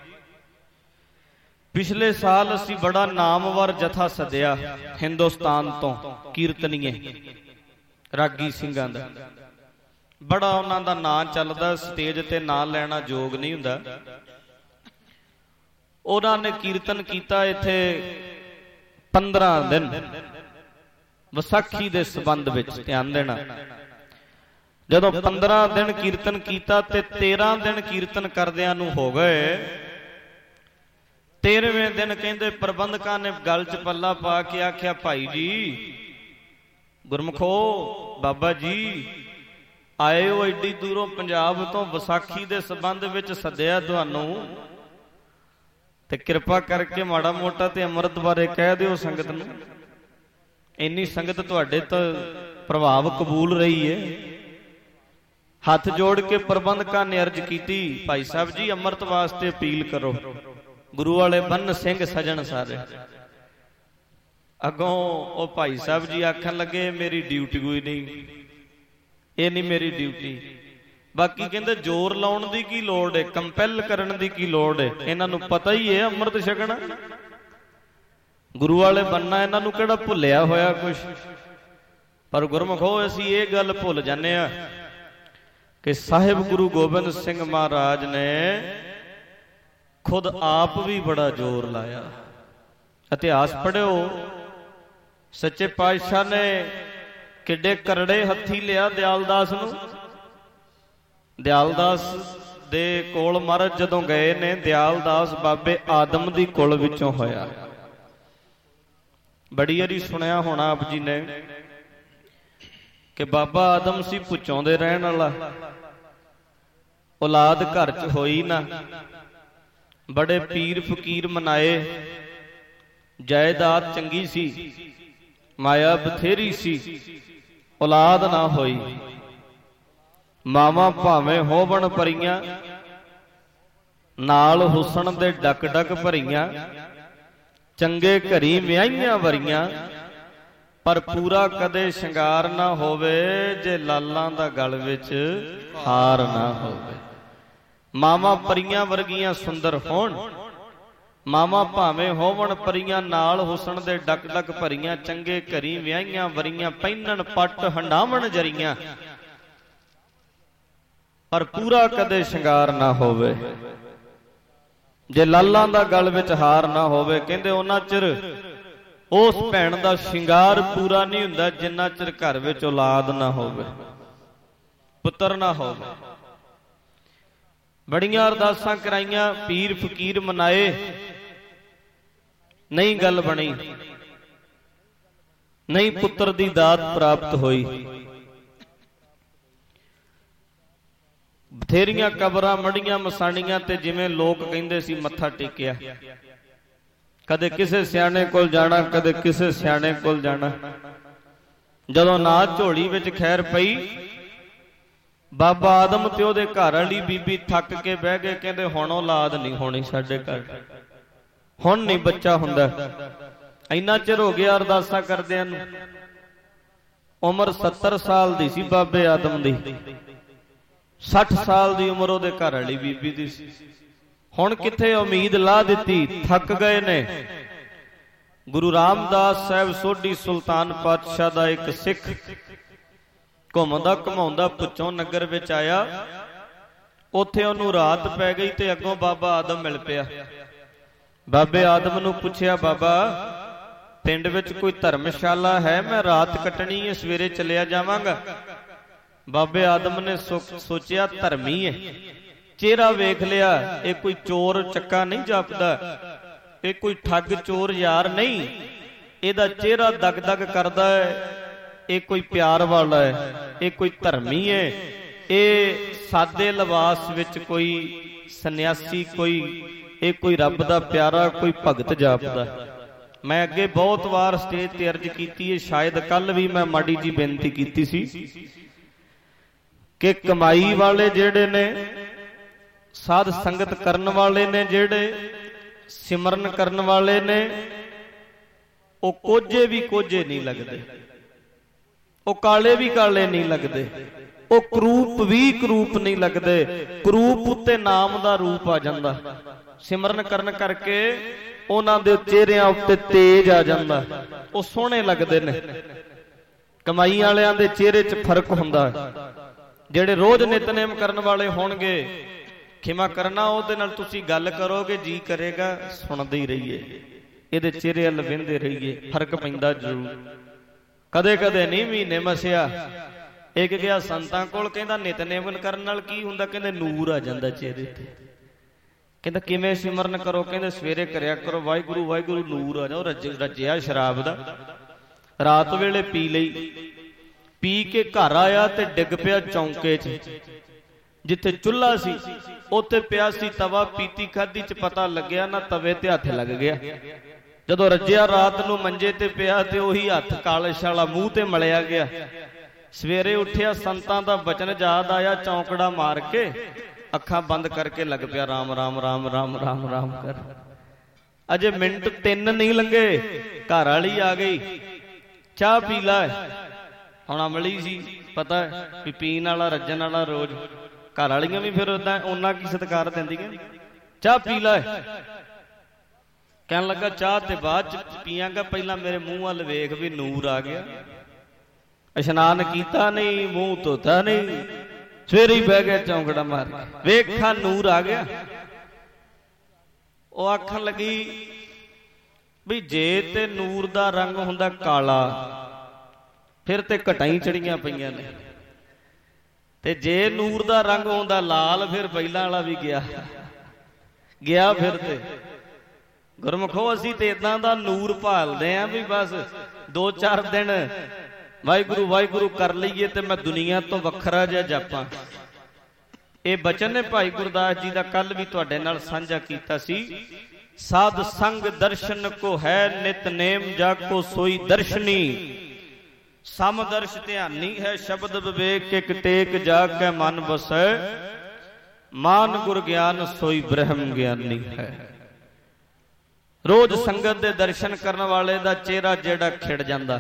ਪਿਛਲੇ ਸਾਲ ਅਸੀਂ ਬੜਾ ਨਾਮਵਰ ਜਥਾ ਸੱਦਿਆ ਹਿੰਦੁਸਤਾਨ ਤੋਂ, ਕੀਰਤਨੀਏ ਰਾਗੀ ਸਿੰਘਾਂ ਦਾ, ਬੜਾ ਉਹਨਾਂ ਦਾ ਨਾਂ ਚੱਲਦਾ, ਸਟੇਜ ਤੇ ਨਾਂ ਲੈਣਾ ਯੋਗ ਨਹੀਂ ਹੁੰਦਾ। ਉਹਨਾਂ ਨੇ ਕੀਰਤਨ ਕੀਤਾ ਇੱਥੇ ਪੰਦਰਾਂ ਦਿਨ ਵਿਸਾਖੀ ਦੇ ਸੰਬੰਧ ਵਿੱਚ, ਧਿਆਨ ਦੇਣਾ। ਜਦੋਂ ਪੰਦਰਾਂ ਦਿਨ ਕੀਰਤਨ ਕੀਤਾ ਤੇ ਤੇਰਾਂ ਦਿਨ ਕੀਰਤਨ ਕਰਦਿਆਂ ਨੂੰ ਹੋ ਗਏ, ਤੇਰਵੇਂ ਦਿਨ ਕਹਿੰਦੇ ਪ੍ਰਬੰਧਕਾਂ ਨੇ ਗਲ 'ਚ ਪੱਲਾ ਪਾ ਕੇ ਆਖਿਆ, ਭਾਈ ਜੀ ਗੁਰਮੁਖੋ, ਬਾਬਾ ਜੀ ਆਏ ਹੋ ਐਡੀ ਦੂਰੋਂ ਪੰਜਾਬ ਤੋਂ, ਵਿਸਾਖੀ ਦੇ ਸੰਬੰਧ ਵਿੱਚ ਸੱਦਿਆ ਤੁਹਾਨੂੰ, ਤੇ ਕਿਰਪਾ ਕਰਕੇ ਮਾੜਾ ਮੋਟਾ ਤੇ ਅੰਮ੍ਰਿਤ ਬਾਰੇ ਕਹਿ ਦਿਓ ਸੰਗਤ ਨੂੰ। ਇੰਨੀ ਸੰਗਤ ਤੁਹਾਡੇ ਤੋਂ ਪ੍ਰਭਾਵ ਕਬੂਲ ਰਹੀ ਹੈ। ਹੱਥ ਜੋੜ ਕੇ ਪ੍ਰਬੰਧਕਾਂ ਨੇ ਅਰਜ਼ ਕੀਤੀ, ਭਾਈ ਸਾਹਿਬ ਜੀ ਅੰਮ੍ਰਿਤ ਵਾਸਤੇ ਅਪੀਲ ਕਰੋ। ਗੁਰੂ ਵਾਲੇ ਬੰਨ ਸਿੰਘ ਸਜਣ ਸਾਰੇ। ਅੱਗੋਂ ਉਹ ਭਾਈ ਸਾਹਿਬ ਜੀ ਆਖਣ ਲੱਗੇ, ਮੇਰੀ ਡਿਊਟੀ ਕੋਈ ਨਹੀਂ, ਇਹ ਨਹੀਂ ਮੇਰੀ ਡਿਊਟੀ। ਬਾਕੀ ਕਹਿੰਦੇ ਜ਼ੋਰ ਲਾਉਣ ਦੀ ਕੀ ਲੋੜ ਹੈ, ਕੰਪੈਲ ਕਰਨ ਦੀ ਕੀ ਲੋੜ ਹੈ, ਇਹਨਾਂ ਨੂੰ ਪਤਾ ਹੀ ਹੈ ਅੰਮ੍ਰਿਤ ਛਕਣਾ, ਗੁਰੂ ਵਾਲੇ ਬੰਨਾ, ਇਹਨਾਂ ਨੂੰ ਕਿਹੜਾ ਭੁੱਲਿਆ ਹੋਇਆ ਕੁਛ। ਪਰ ਗੁਰਮੁਖੋ ਅਸੀਂ ਇਹ ਗੱਲ ਭੁੱਲ ਜਾਂਦੇ ਆ ਕਿ ਸਾਹਿਬ ਗੁਰੂ ਗੋਬਿੰਦ ਸਿੰਘ ਮਹਾਰਾਜ ਨੇ ਖੁਦ ਆਪ ਵੀ ਬੜਾ ਜ਼ੋਰ ਲਾਇਆ। ਇਤਿਹਾਸ ਪੜ੍ਹਿਓ, ਸੱਚੇ ਪਾਤਸ਼ਾਹ ਨੇ ਕਿੱਡੇ ਕਰੜੇ ਹੱਥੀ ਲਿਆ ਦਿਆਲਦਾਸ ਨੂੰ। ਦਿਆਲਦਾਸ ਦੇ ਕੋਲ ਮਹਾਰਾਜ ਜਦੋਂ ਗਏ ਨੇ, ਦਿਆਲਦਾਸ ਬਾਬੇ ਆਦਮ ਦੀ ਕੁਲ ਵਿੱਚੋਂ ਹੋਇਆ। ਬੜੀ ਵਾਰੀ ਸੁਣਿਆ ਹੋਣਾ ਆਪ ਜੀ ਨੇ ਕਿ ਬਾਬਾ ਆਦਮ ਸੀ ਭੁੱਚੋਂ ਦੇ ਰਹਿਣ ਵਾਲਾ, ਔਲਾਦ ਘਰ 'ਚ ਹੋਈ ਨਾ, ਬੜੇ ਪੀਰ ਫਕੀਰ ਮਨਾਏ, ਜਾਇਦਾਦ ਚੰਗੀ ਸੀ, ਮਾਇਆ ਬਥੇਰੀ ਸੀ, ਔਲਾਦ ਨਾ ਹੋਈ। ਮਾਵਾਂ ਭਾਵੇਂ ਹੋਵਣ ਪਰੀਆਂ, ਨਾਲ ਹੁਸਨ ਦੇ ਡਕ ਡਕ ਭਰੀਆਂ, ਚੰਗੇ ਘਰੀ ਵਿਆਹੀਆਂ ਵਰੀਆਂ, ਪਰ ਪੂਰਾ ਕਦੇ ਸ਼ਿੰਗਾਰ ਨਾ ਹੋਵੇ, ਜੇ ਲਾਲਾਂ ਦਾ ਗਲ ਵਿੱਚ ਹਾਰ ਨਾ ਹੋਵੇ। ਮਾਵਾਂ ਪਰੀਆਂ ਵਰਗੀਆਂ ਸੁੰਦਰ ਹੋਣ, ਮਾਵਾਂ ਭਾਵੇਂ ਹੋਵਣ ਪਰੀਆਂ, ਨਾਲ ਹੁਸਨ ਦੇ ਡਕ ਡਕ ਭਰੀਆਂ, ਚੰਗੇ ਘਰੀ ਵਿਆਹੀਆਂ ਵਰੀਆਂ, ਪਹਿਨਣ ਪੱਟ ਹੰਡਾਵਣ ਜਰੀਆਂ, ਪਰ ਪੂਰਾ ਕਦੇ ਸ਼ਿੰਗਾਰ ਨਾ ਹੋਵੇ, ਜੇ ਲਾਲਾਂ ਦਾ ਗਲ ਵਿੱਚ ਹਾਰ ਨਾ ਹੋਵੇ। ਕਹਿੰਦੇ ਉਹਨਾਂ ਚਿਰ ਉਸ ਭੈਣ ਦਾ ਸ਼ਿੰਗਾਰ ਪੂਰਾ ਨਹੀਂ ਹੁੰਦਾ ਜਿੰਨਾ ਚਿਰ ਘਰ ਵਿੱਚ ਔਲਾਦ ਨਾ ਹੋਵੇ, ਪੁੱਤਰ ਨਾ ਹੋਵੇ। ਬੜੀਆਂ ਅਰਦਾਸਾਂ ਕਰਾਈਆਂ, ਪੀਰ ਫਕੀਰ ਮਨਾਏ, ਨਹੀਂ ਗੱਲ ਬਣੀ, ਨਹੀਂ ਪੁੱਤਰ ਦੀ ਦਾਤ ਪ੍ਰਾਪਤ ਹੋਈ। ਬਥੇਰੀਆਂ ਕਬਰਾਂ ਮੜੀਆਂ ਮਸਾਣੀਆਂ ਤੇ ਜਿਵੇਂ ਲੋਕ ਕਹਿੰਦੇ ਸੀ ਮੱਥਾ ਟੇਕਿਆ। ਕਦੇ ਕਿਸੇ ਸਿਆਣੇ ਕੋਲ ਜਾਣਾ, ਕਦੇ ਕਿਸੇ ਸਿਆਣੇ ਕੋਲ ਜਾਣਾ। ਜਦੋਂ ਨਾ ਝੋਲੀ ਵਿੱਚ ਖੈਰ ਪਈ, ਬਾਬਾ ਆਦਮ ਤੇ ਉਹਦੇ ਘਰ ਵਾਲੀ ਬੀਬੀ ਥੱਕ ਕੇ ਬਹਿ ਗਏ। ਕਹਿੰਦੇ ਹੁਣ ਔਲਾਦ ਨਹੀਂ ਹੋਣੀ ਸਾਡੇ ਘਰ, ਹੁਣ ਨਹੀਂ ਬੱਚਾ ਹੁੰਦਾ। ਇੰਨਾ ਚਿਰ ਹੋ ਗਿਆ ਅਰਦਾਸਾਂ ਕਰਦਿਆਂ ਨੂੰ। ਉਮਰ ਸੱਤਰ ਸਾਲ ਦੀ ਸੀ ਬਾਬੇ ਆਦਮ ਦੀ, ਸੱਠ ਸਾਲ ਦੀ ਉਮਰ ਉਹਦੇ ਘਰ ਵਾਲੀ ਬੀਬੀ ਦੀ ਸੀ। ਹੁਣ ਕਿੱਥੇ ਉਮੀਦ ਲਾ ਦਿੱਤੀ, ਥੱਕ ਗਏ ਨੇ। ਗੁਰੂ ਰਾਮਦਾਸ ਸਾਹਿਬ ਸੋਢੀ ਸੁਲਤਾਨ ਪਾਤਸ਼ਾਹ ਦਾ ਇੱਕ ਸਿੱਖ ਘੁੰਮਦਾ ਘੁਮਾਉਂਦਾ ਪੁੱਛੋਂ ਨਗਰ ਵਿੱਚ ਆਇਆ। ਉੱਥੇ ਉਹਨੂੰ ਰਾਤ ਪੈ ਗਈ ਤੇ ਅੱਗੋਂ ਬਾਬਾ ਆਦਮ ਮਿਲ ਪਿਆ। ਬਾਬੇ ਆਦਮ ਨੂੰ ਪੁੱਛਿਆ, ਬਾਬਾ ਪਿੰਡ ਵਿੱਚ ਕੋਈ ਧਰਮਸ਼ਾਲਾ ਹੈ? ਮੈਂ ਰਾਤ ਕੱਟਣੀ ਹੈ, ਸਵੇਰੇ ਚਲਿਆ ਜਾਵਾਂਗਾ। ਬਾਬੇ ਆਦਮ ਨੇ ਸੋਚਿਆ ਧਰਮੀ ਹੈ, ਚਿਹਰਾ ਵੇਖ ਲਿਆ, ਇਹ ਕੋਈ ਚੋਰ ਚੱਕਾ ਨਹੀਂ ਜਾਪਦਾ, ਇਹ ਕੋਈ ਠੱਗ ਚੋਰ ਯਾਰ ਨਹੀਂ, ਇਹਦਾ ਚਿਹਰਾ ਦਗ ਦਗ ਕਰਦਾ ਹੈ, ਇਹ ਕੋਈ ਪਿਆਰ ਵਾਲਾ ਹੈ, ਇਹ ਕੋਈ ਧਰਮੀ ਹੈ, ਇਹ ਸਾਦੇ ਲਿਬਾਸ ਵਿੱਚ ਕੋਈ ਸੰਨਿਆਸੀ, ਕੋਈ ਇਹ ਕੋਈ ਰੱਬ ਦਾ ਪਿਆਰਾ, ਕੋਈ ਭਗਤ ਜਾਪਦਾ। ਮੈਂ ਅੱਗੇ ਬਹੁਤ ਵਾਰ ਸਟੇਜ ਤੇ ਅਰਜ਼ ਕੀਤੀ ਹੈ, ਸ਼ਾਇਦ ਕੱਲ ਵੀ ਮੈਂ ਮਾੜੀ ਜੀ ਬੇਨਤੀ ਕੀਤੀ ਸੀ ਕਿ ਕਮਾਈ ਵਾਲੇ ਜਿਹੜੇ ਨੇ, ਸਾਧ ਸੰਗਤ ਕਰਨ ਵਾਲੇ ਨੇ, ਜਿਹੜੇ ਸਿਮਰਨ ਕਰਨ ਵਾਲੇ ਨੇ, ਉਹ ਕੋਝੇ ਵੀ ਕੋਝੇ ਨਹੀਂ ਲੱਗਦੇ, ਉਹ ਕਾਲੇ ਵੀ ਕਾਲੇ ਨਹੀਂ ਲੱਗਦੇ, ਉਹ ਕਰੂਪ ਵੀ ਕਰੂਪ ਨਹੀਂ ਲੱਗਦੇ। ਕਰੂਪ ਉੱਤੇ ਨਾਮ ਦਾ ਰੂਪ ਆ ਜਾਂਦਾ। ਸਿਮਰਨ ਕਰਨ ਕਰਕੇ ਉਹਨਾਂ ਦੇ ਚਿਹਰਿਆਂ ਉੱਤੇ ਤੇਜ ਆ ਜਾਂਦਾ, ਉਹ ਸੋਹਣੇ ਲੱਗਦੇ ਨੇ। ਕਮਾਈ ਵਾਲਿਆਂ ਦੇ ਚਿਹਰੇ 'ਚ ਫਰਕ ਹੁੰਦਾ। ਜਿਹੜੇ ਰੋਜ਼ ਨਿਤਨੇਮ ਕਰਨ ਵਾਲੇ ਹੋਣਗੇ, ਖਿਮਾ ਕਰਨਾ, ਉਹਦੇ ਨਾਲ ਤੁਸੀਂ ਗੱਲ ਕਰੋਗੇ ਜੀ ਕਰੇਗਾ ਸੁਣਦੇ ਹੀ ਰਹੀਏ, ਇਹਦੇ ਚਿਹਰੇ ਵੱਲ ਵੇਂਦੇ ਰਹੀਏ, ਫਰਕ ਪੈਂਦਾ ਜ਼ਰੂਰ। ਕਦੇ ਕਦੇ ਨਹੀਂ ਮਹੀਨੇ ਮਸਿਆ। ਇੱਕ ਗਿਆ ਸੰਤਾਂ ਕੋਲ, ਕਹਿੰਦਾ ਨਿਤਨੇਮ ਕਰਨ ਨਾਲ ਕੀ ਹੁੰਦਾ? ਕਹਿੰਦੇ ਨੂਰ ਆ ਜਾਂਦਾ ਚਿਹਰੇ ਤੇ। ਕਹਿੰਦਾ ਕਿਵੇਂ ਸਿਮਰਨ ਕਰੋ? ਕਹਿੰਦੇ ਸਵੇਰੇ ਕਰਿਆ ਕਰੋ ਵਾਹਿਗੁਰੂ ਵਾਹਿਗੁਰੂ, ਨੂਰ ਆ ਜਾਓ। ਰੱਜ ਰੱਜਿਆ ਸ਼ਰਾਬ ਦਾ, ਰਾਤ ਵੇਲੇ ਪੀ ਲਈ, ਪੀ ਕੇ ਘਰ ਆਇਆ ਤੇ ਡਿੱਗ ਪਿਆ ਚੌਂਕੇ 'ਚ। ਜਿੱਥੇ ਚੁੱਲ੍ਹਾ ਸੀ ਉੱਥੇ ਪਿਆ ਸੀ ਤਵਾ, ਪੀਤੀ ਖਾਧੀ 'ਚ ਪਤਾ ਲੱਗਿਆ ਨਾ, ਤਵੇ ਤੇ ਹੱਥ ਲੱਗ ਗਿਆ। ਜਦੋਂ ਰੱਜਿਆ ਰਾਤ ਨੂੰ ਮੰਜੇ ਤੇ ਪਿਆ ਤੇ ਉਹੀ ਹੱਥ ਕਾਲਿਸ਼ ਵਾਲਾ ਮੂੰਹ ਤੇ ਮਲਿਆ ਗਿਆ। ਸਵੇਰੇ ਉੱਠਿਆ, ਸੰਤਾਂ ਦਾ ਬਚਨ ਯਾਦ ਆਇਆ, ਚੌਂਕੜਾ ਮਾਰ ਕੇ ਅੱਖਾਂ ਬੰਦ ਕਰਕੇ ਲੱਗ ਪਿਆ ਰਾਮ ਰਾਮ ਰਾਮ ਰਾਮ ਰਾਮ ਰਾਮ ਕਰ। ਅਜੇ ਮਿੰਟ ਤਿੰਨ ਨਹੀਂ ਲੰਘੇ, ਘਰ ਵਾਲੀ ਆ ਗਈ, ਚਾਹ ਪੀ ਲੈ। ਹੁਣ ਅਮਲੀ ਸੀ, ਪਤਾ ਵੀ ਪੀਣ ਵਾਲਾ ਰੱਜਣ ਵਾਲਾ ਰੋਜ਼। ਘਰ ਵਾਲੀਆਂ ਵੀ ਫਿਰ ਓਦਾਂ ਉਹਨਾਂ ਕੀ ਸਤਿਕਾਰ ਦਿੰਦੀਆਂ, ਚਾਹ ਪੀ ਲੈ। ਕਹਿਣ ਲੱਗਾ ਚਾਹ ਤੇ ਬਾਅਦ ਚ ਪੀਆਂਗਾ, ਪਹਿਲਾਂ ਮੇਰੇ ਮੂੰਹ ਵੱਲ ਵੇਖ ਵੀ ਨੂਰ ਆ ਗਿਆ। ਇਸ਼ਨਾਨ ਕੀਤਾ ਨਹੀਂ, ਮੂੰਹ ਧੋਤਾ ਨਹੀਂ, ਸਵੇਰੇ ਹੀ ਬਹਿ ਗਿਆ ਚੌਂਕੜਾ ਮਾਰ ਕੇ, ਵੇਖਾਂ ਨੂਰ ਆ ਗਿਆ। ਉਹ ਆਖਣ ਲੱਗੀ ਵੀ ਜੇ ਤੇ ਨੂਰ ਦਾ ਰੰਗ ਹੁੰਦਾ ਕਾਲਾ, ਫਿਰ ਤੇ ਘਟਾਈ ਚੜੀਆਂ ਪਈਆਂ ਨੇ, ਤੇ ਜੇ ਨੂਰ ਦਾ ਰੰਗ ਹੁੰਦਾ ਲਾਲ, ਫਿਰ ਪਹਿਲਾਂ ਵਾਲਾ ਵੀ ਗਿਆ ਗਿਆ ਫਿਰ ਤੇ। ਗੁਰਮੁਖੋ ਅਸੀਂ ਤੇ ਇਦਾਂ ਦਾ ਨੂਰ ਭਾਲਦੇ ਆਂ ਵੀ ਬਸ ਦੋ ਚਾਰ ਦਿਨ ਵਾਹਿਗੁਰੂ ਵਾਹਿਗੁਰੂ ਕਰ ਲਈਏ ਤੇ ਮੈਂ ਦੁਨੀਆ ਤੋਂ ਵੱਖਰਾ ਜਿਹਾ ਜਾਪਾਂ। ਇਹ ਬਚਨ ਨੇ ਭਾਈ ਗੁਰਦਾਸ ਜੀ ਦਾ, ਕੱਲ ਵੀ ਤੁਹਾਡੇ ਨਾਲ ਸਾਂਝਾ ਕੀਤਾ ਸੀ। ਸਾਧ ਸੰਗ ਦਰਸ਼ਨ ਕੋ ਹੈ ਨਿਤਨੇਮ, ਜਾ ਕੋ ਸੋਈ ਦਰਸ਼ਨੀ। ਸਮਦਰਸ਼ ਧਿਆਨੀ ਹੈ, ਸ਼ਬਦ ਵਿਵੇਕ ਇਕ ਟੇਕ, ਜਾ ਕੇ ਮਨ ਬਸੈ। ਮਾਨ ਗੁਰ ਗਿਆਨ ਸੋਈ ਬ੍ਰਹਮ ਗਿਆਨੀ ਹੈ। ਰੋਜ਼ ਸੰਗਤ ਦੇ ਦਰਸ਼ਨ ਕਰਨ ਵਾਲੇ ਦਾ ਚਿਹਰਾ ਜਿਹੜਾ ਖਿੜ ਜਾਂਦਾ।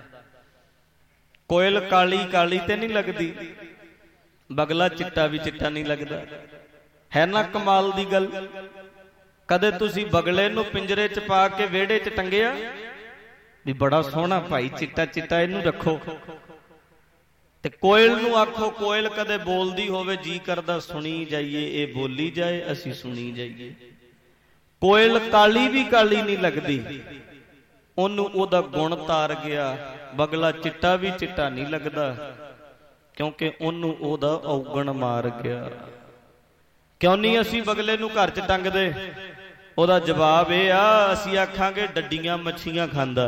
ਕੋਇਲ ਕਾਲੀ ਕਾਲੀ ਤੇ ਨਹੀਂ ਲੱਗਦੀ, ਬਗਲਾ ਚਿੱਟਾ ਵੀ ਚਿੱਟਾ ਨਹੀਂ ਲੱਗਦਾ। ਹੈ ਨਾ ਕਮਾਲ ਦੀ ਗੱਲ? ਕਦੇ ਤੁਸੀਂ ਬਗਲੇ ਨੂੰ ਪਿੰਜਰੇ 'ਚ ਪਾ ਕੇ ਵਿਹੜੇ 'ਚ ਟੰਗਿਆ ਵੀ ਬੜਾ ਸੋਹਣਾ ਭਾਈ, ਚਿੱਟਾ ਚਿੱਟਾ ਇਹਨੂੰ ਰੱਖੋ? ਤੇ ਕੋਇਲ ਨੂੰ ਆਖੋ, ਕੋਇਲ ਕਦੇ ਬੋਲਦੀ ਹੋਵੇ, ਜੀ ਕਰਦਾ ਸੁਣੀ ਜਾਈਏ, ਇਹ ਬੋਲੀ ਜਾਏ ਅਸੀਂ ਸੁਣੀ ਜਾਈਏ। ਕੋਇਲ ਕਾਲੀ ਵੀ ਕਾਲੀ ਨਹੀਂ ਲੱਗਦੀ, ਉਹਨੂੰ ਉਹਦਾ ਗੁਣ ਤਾਰ ਗਿਆ। ਬਗਲਾ ਚਿੱਟਾ ਵੀ ਚਿੱਟਾ ਨਹੀਂ ਲੱਗਦਾ, ਕਿਉਂਕਿ ਉਹਨੂੰ ਉਹਦਾ ਔਗਣ ਮਾਰ ਗਿਆ। ਕਿਉਂ ਨਹੀਂ ਅਸੀਂ ਬਗਲੇ ਨੂੰ ਘਰ 'ਚ ਟੰਗਦੇ? ਉਹਦਾ ਜਵਾਬ ਇਹ ਆ, ਅਸੀਂ ਆਖਾਂਗੇ ਡੱਡੀਆਂ ਮੱਛੀਆਂ ਖਾਂਦਾ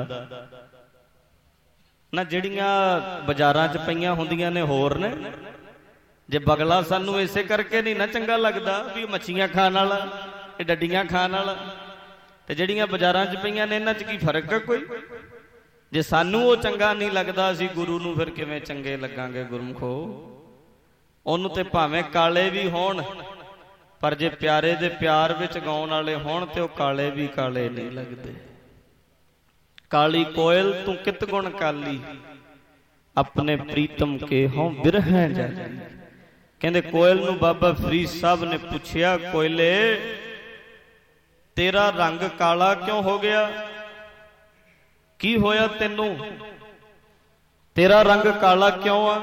ਨਾ, ਜਿਹੜੀਆਂ ਬਾਜ਼ਾਰਾਂ 'ਚ ਪਈਆਂ ਹੁੰਦੀਆਂ ਨੇ ਹੋਰ ਨੇ, जे बगला सानू इसे करके नहीं ना चंगा लगता भी मच्छियां खाण वाला ये डड्डियां खाण वाला ते जड़ियां बाजारां च पईयां ने इन्हां च की फर्क है कोई? जे सानू वो चंगा नहीं लगता असीं गुरु नूं फिर किवें चंगे लगांगे? गुरमुखो ओनू ते भावें काले भी होण पर जे प्यारे दे प्यार विच गाउण वाले होण ते ओ काले भी काले नहीं लगदे। काली कोयल तू कित गुण काली अपने प्रीतम के हों बिरहें जाली। कहंदे कोयल नूं बाबा फरीद साहब ने पुछया, कोयले तेरा रंग काला क्यों हो गया? की होया तेनू? तेरा रंग काला क्यों आ?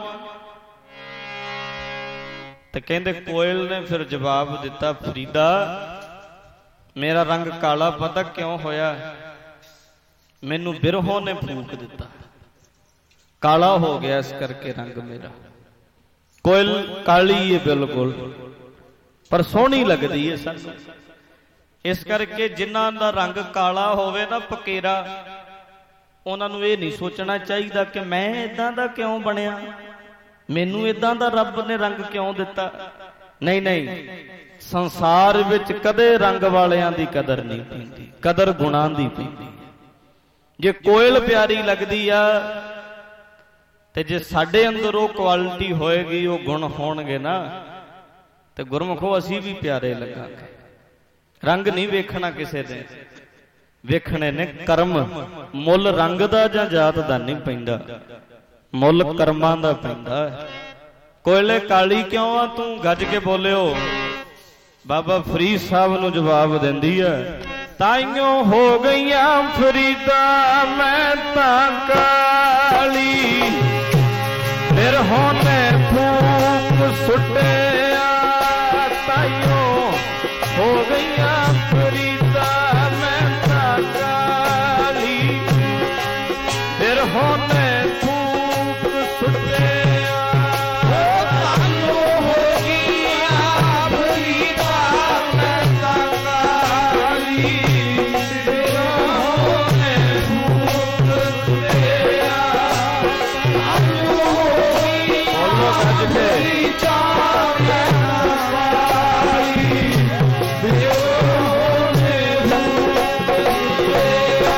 ते कहंदे कोयल ने फिर जवाब दिता, फरीदा मेरा रंग काला पता क्यों होया? मैनू बिरहों ने फूक दिता, काला हो गया इस करके रंग मेरा। कोयल काली है बिल्कुल पर सोहनी लगदी है सानू, इस करके जिन्हां दा रंग काला होवे ना पकेरा उन्हां नूं ये नहीं सोचना चाहिए कि मैं इदां दा क्यों बनिया, मैनू इदां दा रब ने रंग क्यों दिता। नहीं नहीं, संसार विच कदे रंग वालियां दी कदर नहीं पैंदी, कदर गुणां दी पैंदी। जे कोयल प्यारी लगदी आ ते जे साडे अंदर वो क्वालिटी होएगी, वो गुण होणगे ना, ते गुरमुखो असीं भी प्यारे लगांगे। रंग नहीं वेखना किसे दे, वेखने ने कर्म। मुल रंग दा जां जात दा नहीं पैंदा, मुल कर्मां दा पैंदा। कोयले काली क्यों आ तू? गज के बोलियो। बाबा फरीद साहब नूं जवाब दिंदी है, ताइयों हो गईयां फरीदा मैं तां काली, फिर होने फूक सुटिया। ताइयों हो गईयां फरीदा मैं तां काली, फिर होने फूक सुटिया। ताइयों हो गईयां फरीदा मैं तां काली, फिर होने फूक सुटिया। ताइयों हो गईयां फरीदा मैं तां काली, फिर होने फूक सुटिया।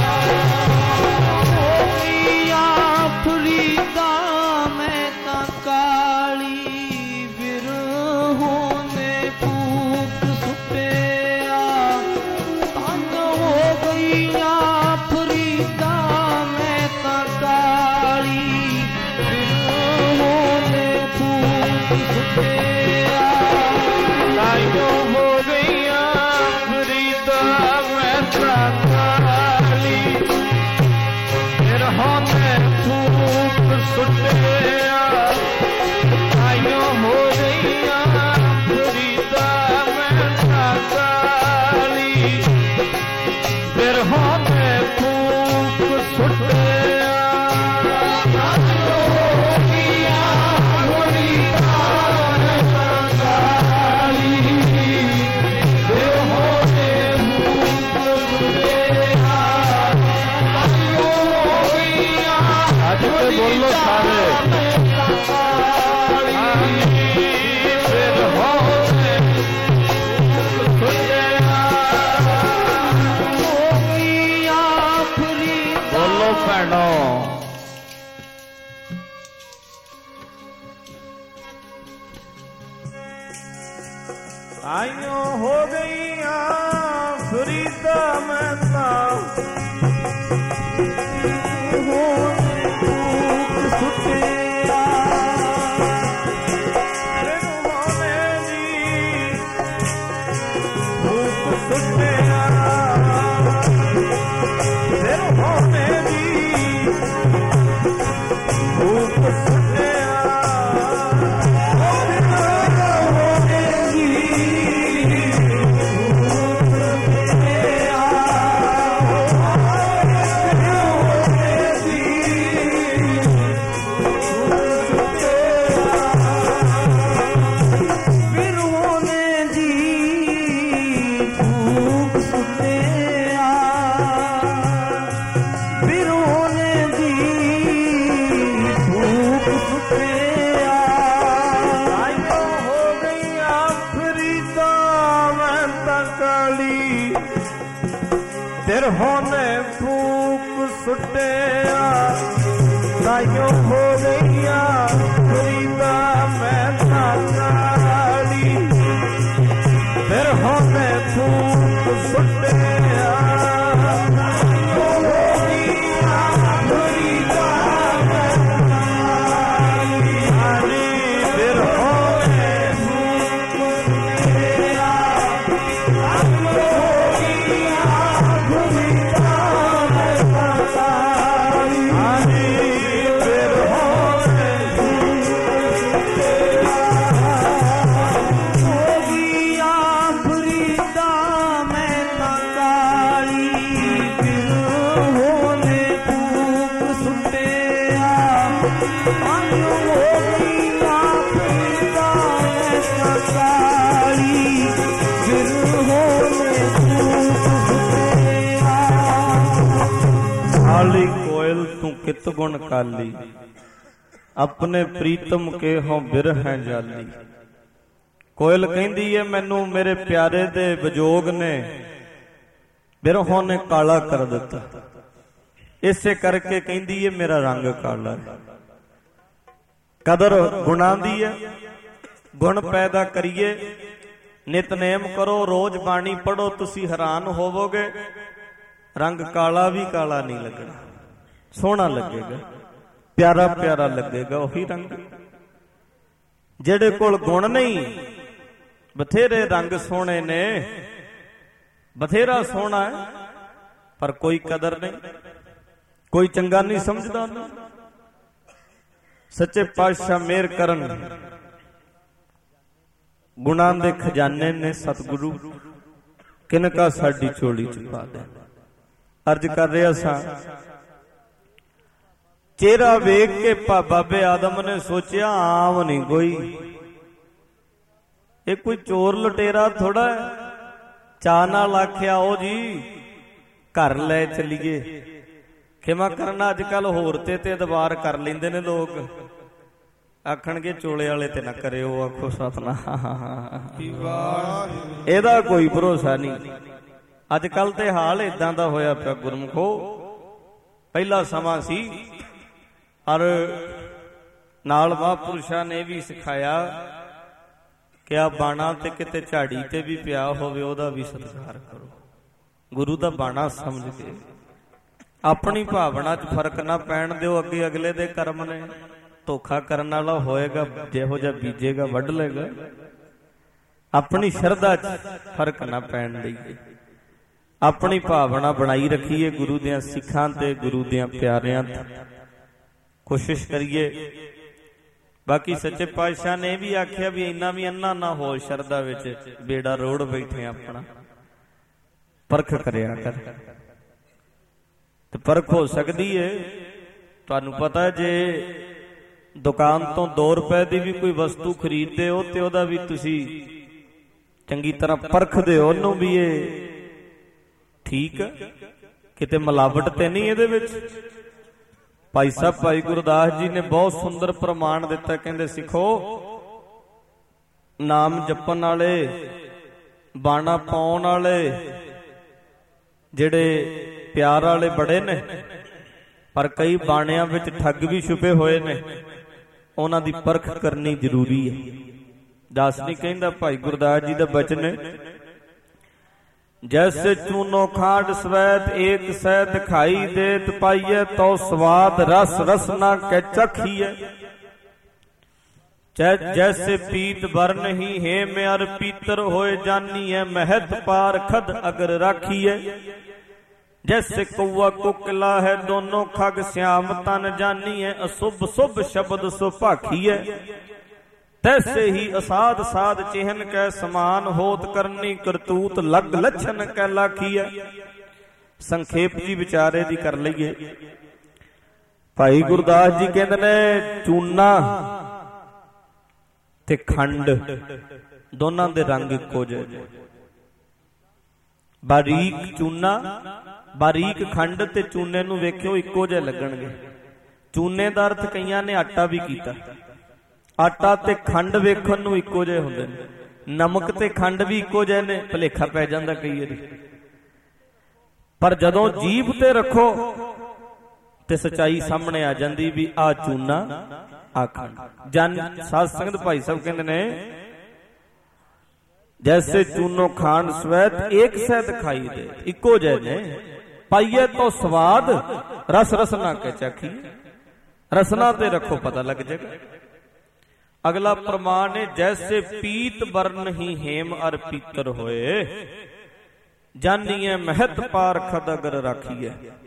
फरीदा मैं तां काली, बिरहों ने फूक सुटिया। तन हो गईयां फरीदा मैं तां काली, बिरहों ने फूक सुटिया। ताइयों हो गईयां फरीदा मैं तां काली, बिरहों ने फूक सुटिया। ताइयों हो गईयां फरीदा मैं तां काली, बिरहों ने फूक सुटिया। ताइयों हो गईयां फरीदा मैं तां काली, बिरहों ने फूक सुटिया। ताइयों हो गईयां आज पे बोलो सारे बोलो भैनो। ताइयों हो गईयां फरीदा मैं तां सुटिया। फिर होने दी फूक सुटिया। फिर होने दी फूक सुटिया। फिर होने दी ਬਿਰਹੋਂ ਨੇ ਫੂਕ ਸੁੱਟਿਆ ਤਾਈਓ ਹੋ ਗਈਆਂ ਫਰੀਦਾ ਮੈਂ ਤਾਂ ਕਾਲੀ ਬਿਰਹੋਂ ਨੇ ਫੂਕ ਸੁੱਟਿਆ ਤਾਈਓ ਹੋ ਗਈਆਂ ਫਰੀਦਾ ਮੈਂ ਕਾਲੀ ਹਾਲੀ ਬਿਰਹੋਂ ਨੇ ਫੂਕ ਸੁੱਟਿਆ ਤਾਈਓ ਹੋ ਗਈਆਂ ਫਰੀਦਾ ਮੈਂ ਕਾਲੀ ਹਾਲੀ कित गुण काली अपने प्रीतम के हों बिरह जाली। कोयल कहती है मैनू मेरे प्यारे दे विजोग ने बिरहों ने काला कर दिता, इसे करके कहती है मेरा रंग काला है। कदर गुणां दी है, गुण पैदा करिए, नितनेम करो, रोज बाणी पढ़ो, तुसी हैरान होवोगे रंग काला भी काला नहीं लगना, सोहना लगेगा, प्यारा प्यारा लगेगा वही रंग। जेड़े कोल गुण नहीं, बथेरे रंग सोहने ने, बथेरा सोहना है पर कोई कदर नहीं, कोई चंगा नहीं समझदा। सच्चे पातशाह मेहर करन, गुणां दे खजाने ने सतगुरु किनका साडी झोली च पा दे। अर्ज कर रहा सा, चेहरा वेख के बाबे आदम ने सोचा आम नहीं कोई, ये कोई चोर लुटेरा थोड़ा है। चा नाल आख्या ओ जी घर ले चलीए, खिमा करना अजकल होर ते ते दबार कर लेंदे ने लोग, आखणगे चोले वाले ते ना करियो, आखो सतनाम, एदा कोई भरोसा नहीं। अजकल ते हाल इदां दा होया पिया गुरमुखो। पहला समा सी और नाल महापुरुषां ने भी सिखाया कि आ बाणा ते किते झाड़ी ते भी पिया होवे ओदा भी सत्कार करो, गुरु दा बाणा समझ के। अपनी भावना च फर्क ना पैण दिओ, अगे अगले दे कर्म ने, धोखा करन वाला होएगा, जिहो जिहा बीजेगा वढ लेगा। अपनी शरधा च फर्क ना पैण दईए, अपनी भावना बनाई रखिए, गुरु दियां सिखां ते गुरु दियां प्यारियां ते कोशिश करिए। बाकी सच्चे पातशाह ने भी आख्या भी इन्ना भी अन्ना ना हो, शरदा विच बेड़ा रोड़ बैठे अपना, परख करिया कर। ते परख हो सकती है, तुहानू पता है जे दुकान तो दो रुपए की भी कोई वस्तु खरीदते हो तो ओदा भी तुसी चंगी तरह परखदे हो ओनू भी ये ठीक किते मिलावट ते नहीं इहदे विच। भाई साहब भाई गुरदास जी ने बहुत सुंदर प्रमाण दिता, कहंदे सिखो नाम जपन वाले, बाणा पाउण वाले, जिहड़े प्यार वाले बड़े ने, पर कई बाणियां विच ठग भी छुपे होए ने, उन्हां दी परख करनी जरूरी है। दास नहीं कहंदा, भाई गुरदास जी दा बचन है, जैसे चूनो खांड स्वैत एक सैत खाई देत पाइए, तो स्वाद रस रसना के चखिए। जैसे पीत वर्ण ही हे में अर पीतर होए जानी है, महत पार खद अगर राखिए। जैसे कौआ कोकिला है दोनों खग श्याम तन जानी है, अशुभ शुभ शब्द सो भाखिए। तैसे ही असाध साध चिहन कै समान होत, करनी करतूत लग लक्षण कै लाखिए। संखेप जी विचारे दी कर लईए। भाई गुरदास जी कहते ने चूना ते खंड दोनों दे रंग इक्को जिहे, बारीक चूना बारीक खंड ते चूने नूं वेखियो इक्को जिहे लगणगे। चूने दा अर्थ कईयां ने आटा भी कीता, आटा ते खंड वेखण नूं इक्को जिहे हुंदे ने, नमक ते खंड भी इक्को जिहे ने, भुलेखा पै जांदा कई वारी। ਪਰ ਜਦੋਂ ਜੀਭ ਤੇ ਰੱਖੋ ਤੇ ਸਚਾਈ ਸਾਹਮਣੇ ਆ ਜਾਂਦੀ ਵੀ ਆ ਚੂਨਾ ਆ ਖੰਡ। ਜਨ ਸਾਧ ਸੰਗਤ ਭਾਈ ਸਾਹਿਬ ਕਹਿੰਦੇ ਨੇ ਜੈਸੇ ਚੂਨੋ ਖਾਂਡ ਸਵੈਤ ਏਕ ਸਹਿਤ ਖਾਈ ਦੇ, ਇੱਕੋ ਜਿਹੇ ਨੇ। ਪਾਈਏ ਤੋਂ ਸਵਾਦ ਰਸ ਰਸਨਾ ਕੇ ਚਾਖੀ, ਰਸਨਾ ਤੇ ਰੱਖੋ ਪਤਾ ਲੱਗ ਜਾਏਗਾ। ਅਗਲਾ ਪ੍ਰਮਾਣ ਹੈ ਜੈਸੇ ਪੀਤ ਬਰਨ ਹੀ ਹੇਮ ਅਰ ਪੀਤਰ ਹੋਏ, ਜਾਨੀਏ ਮਹਿਤ ਪਾਰਖਦ ਅਗਰ ਰਾਖੀਏ।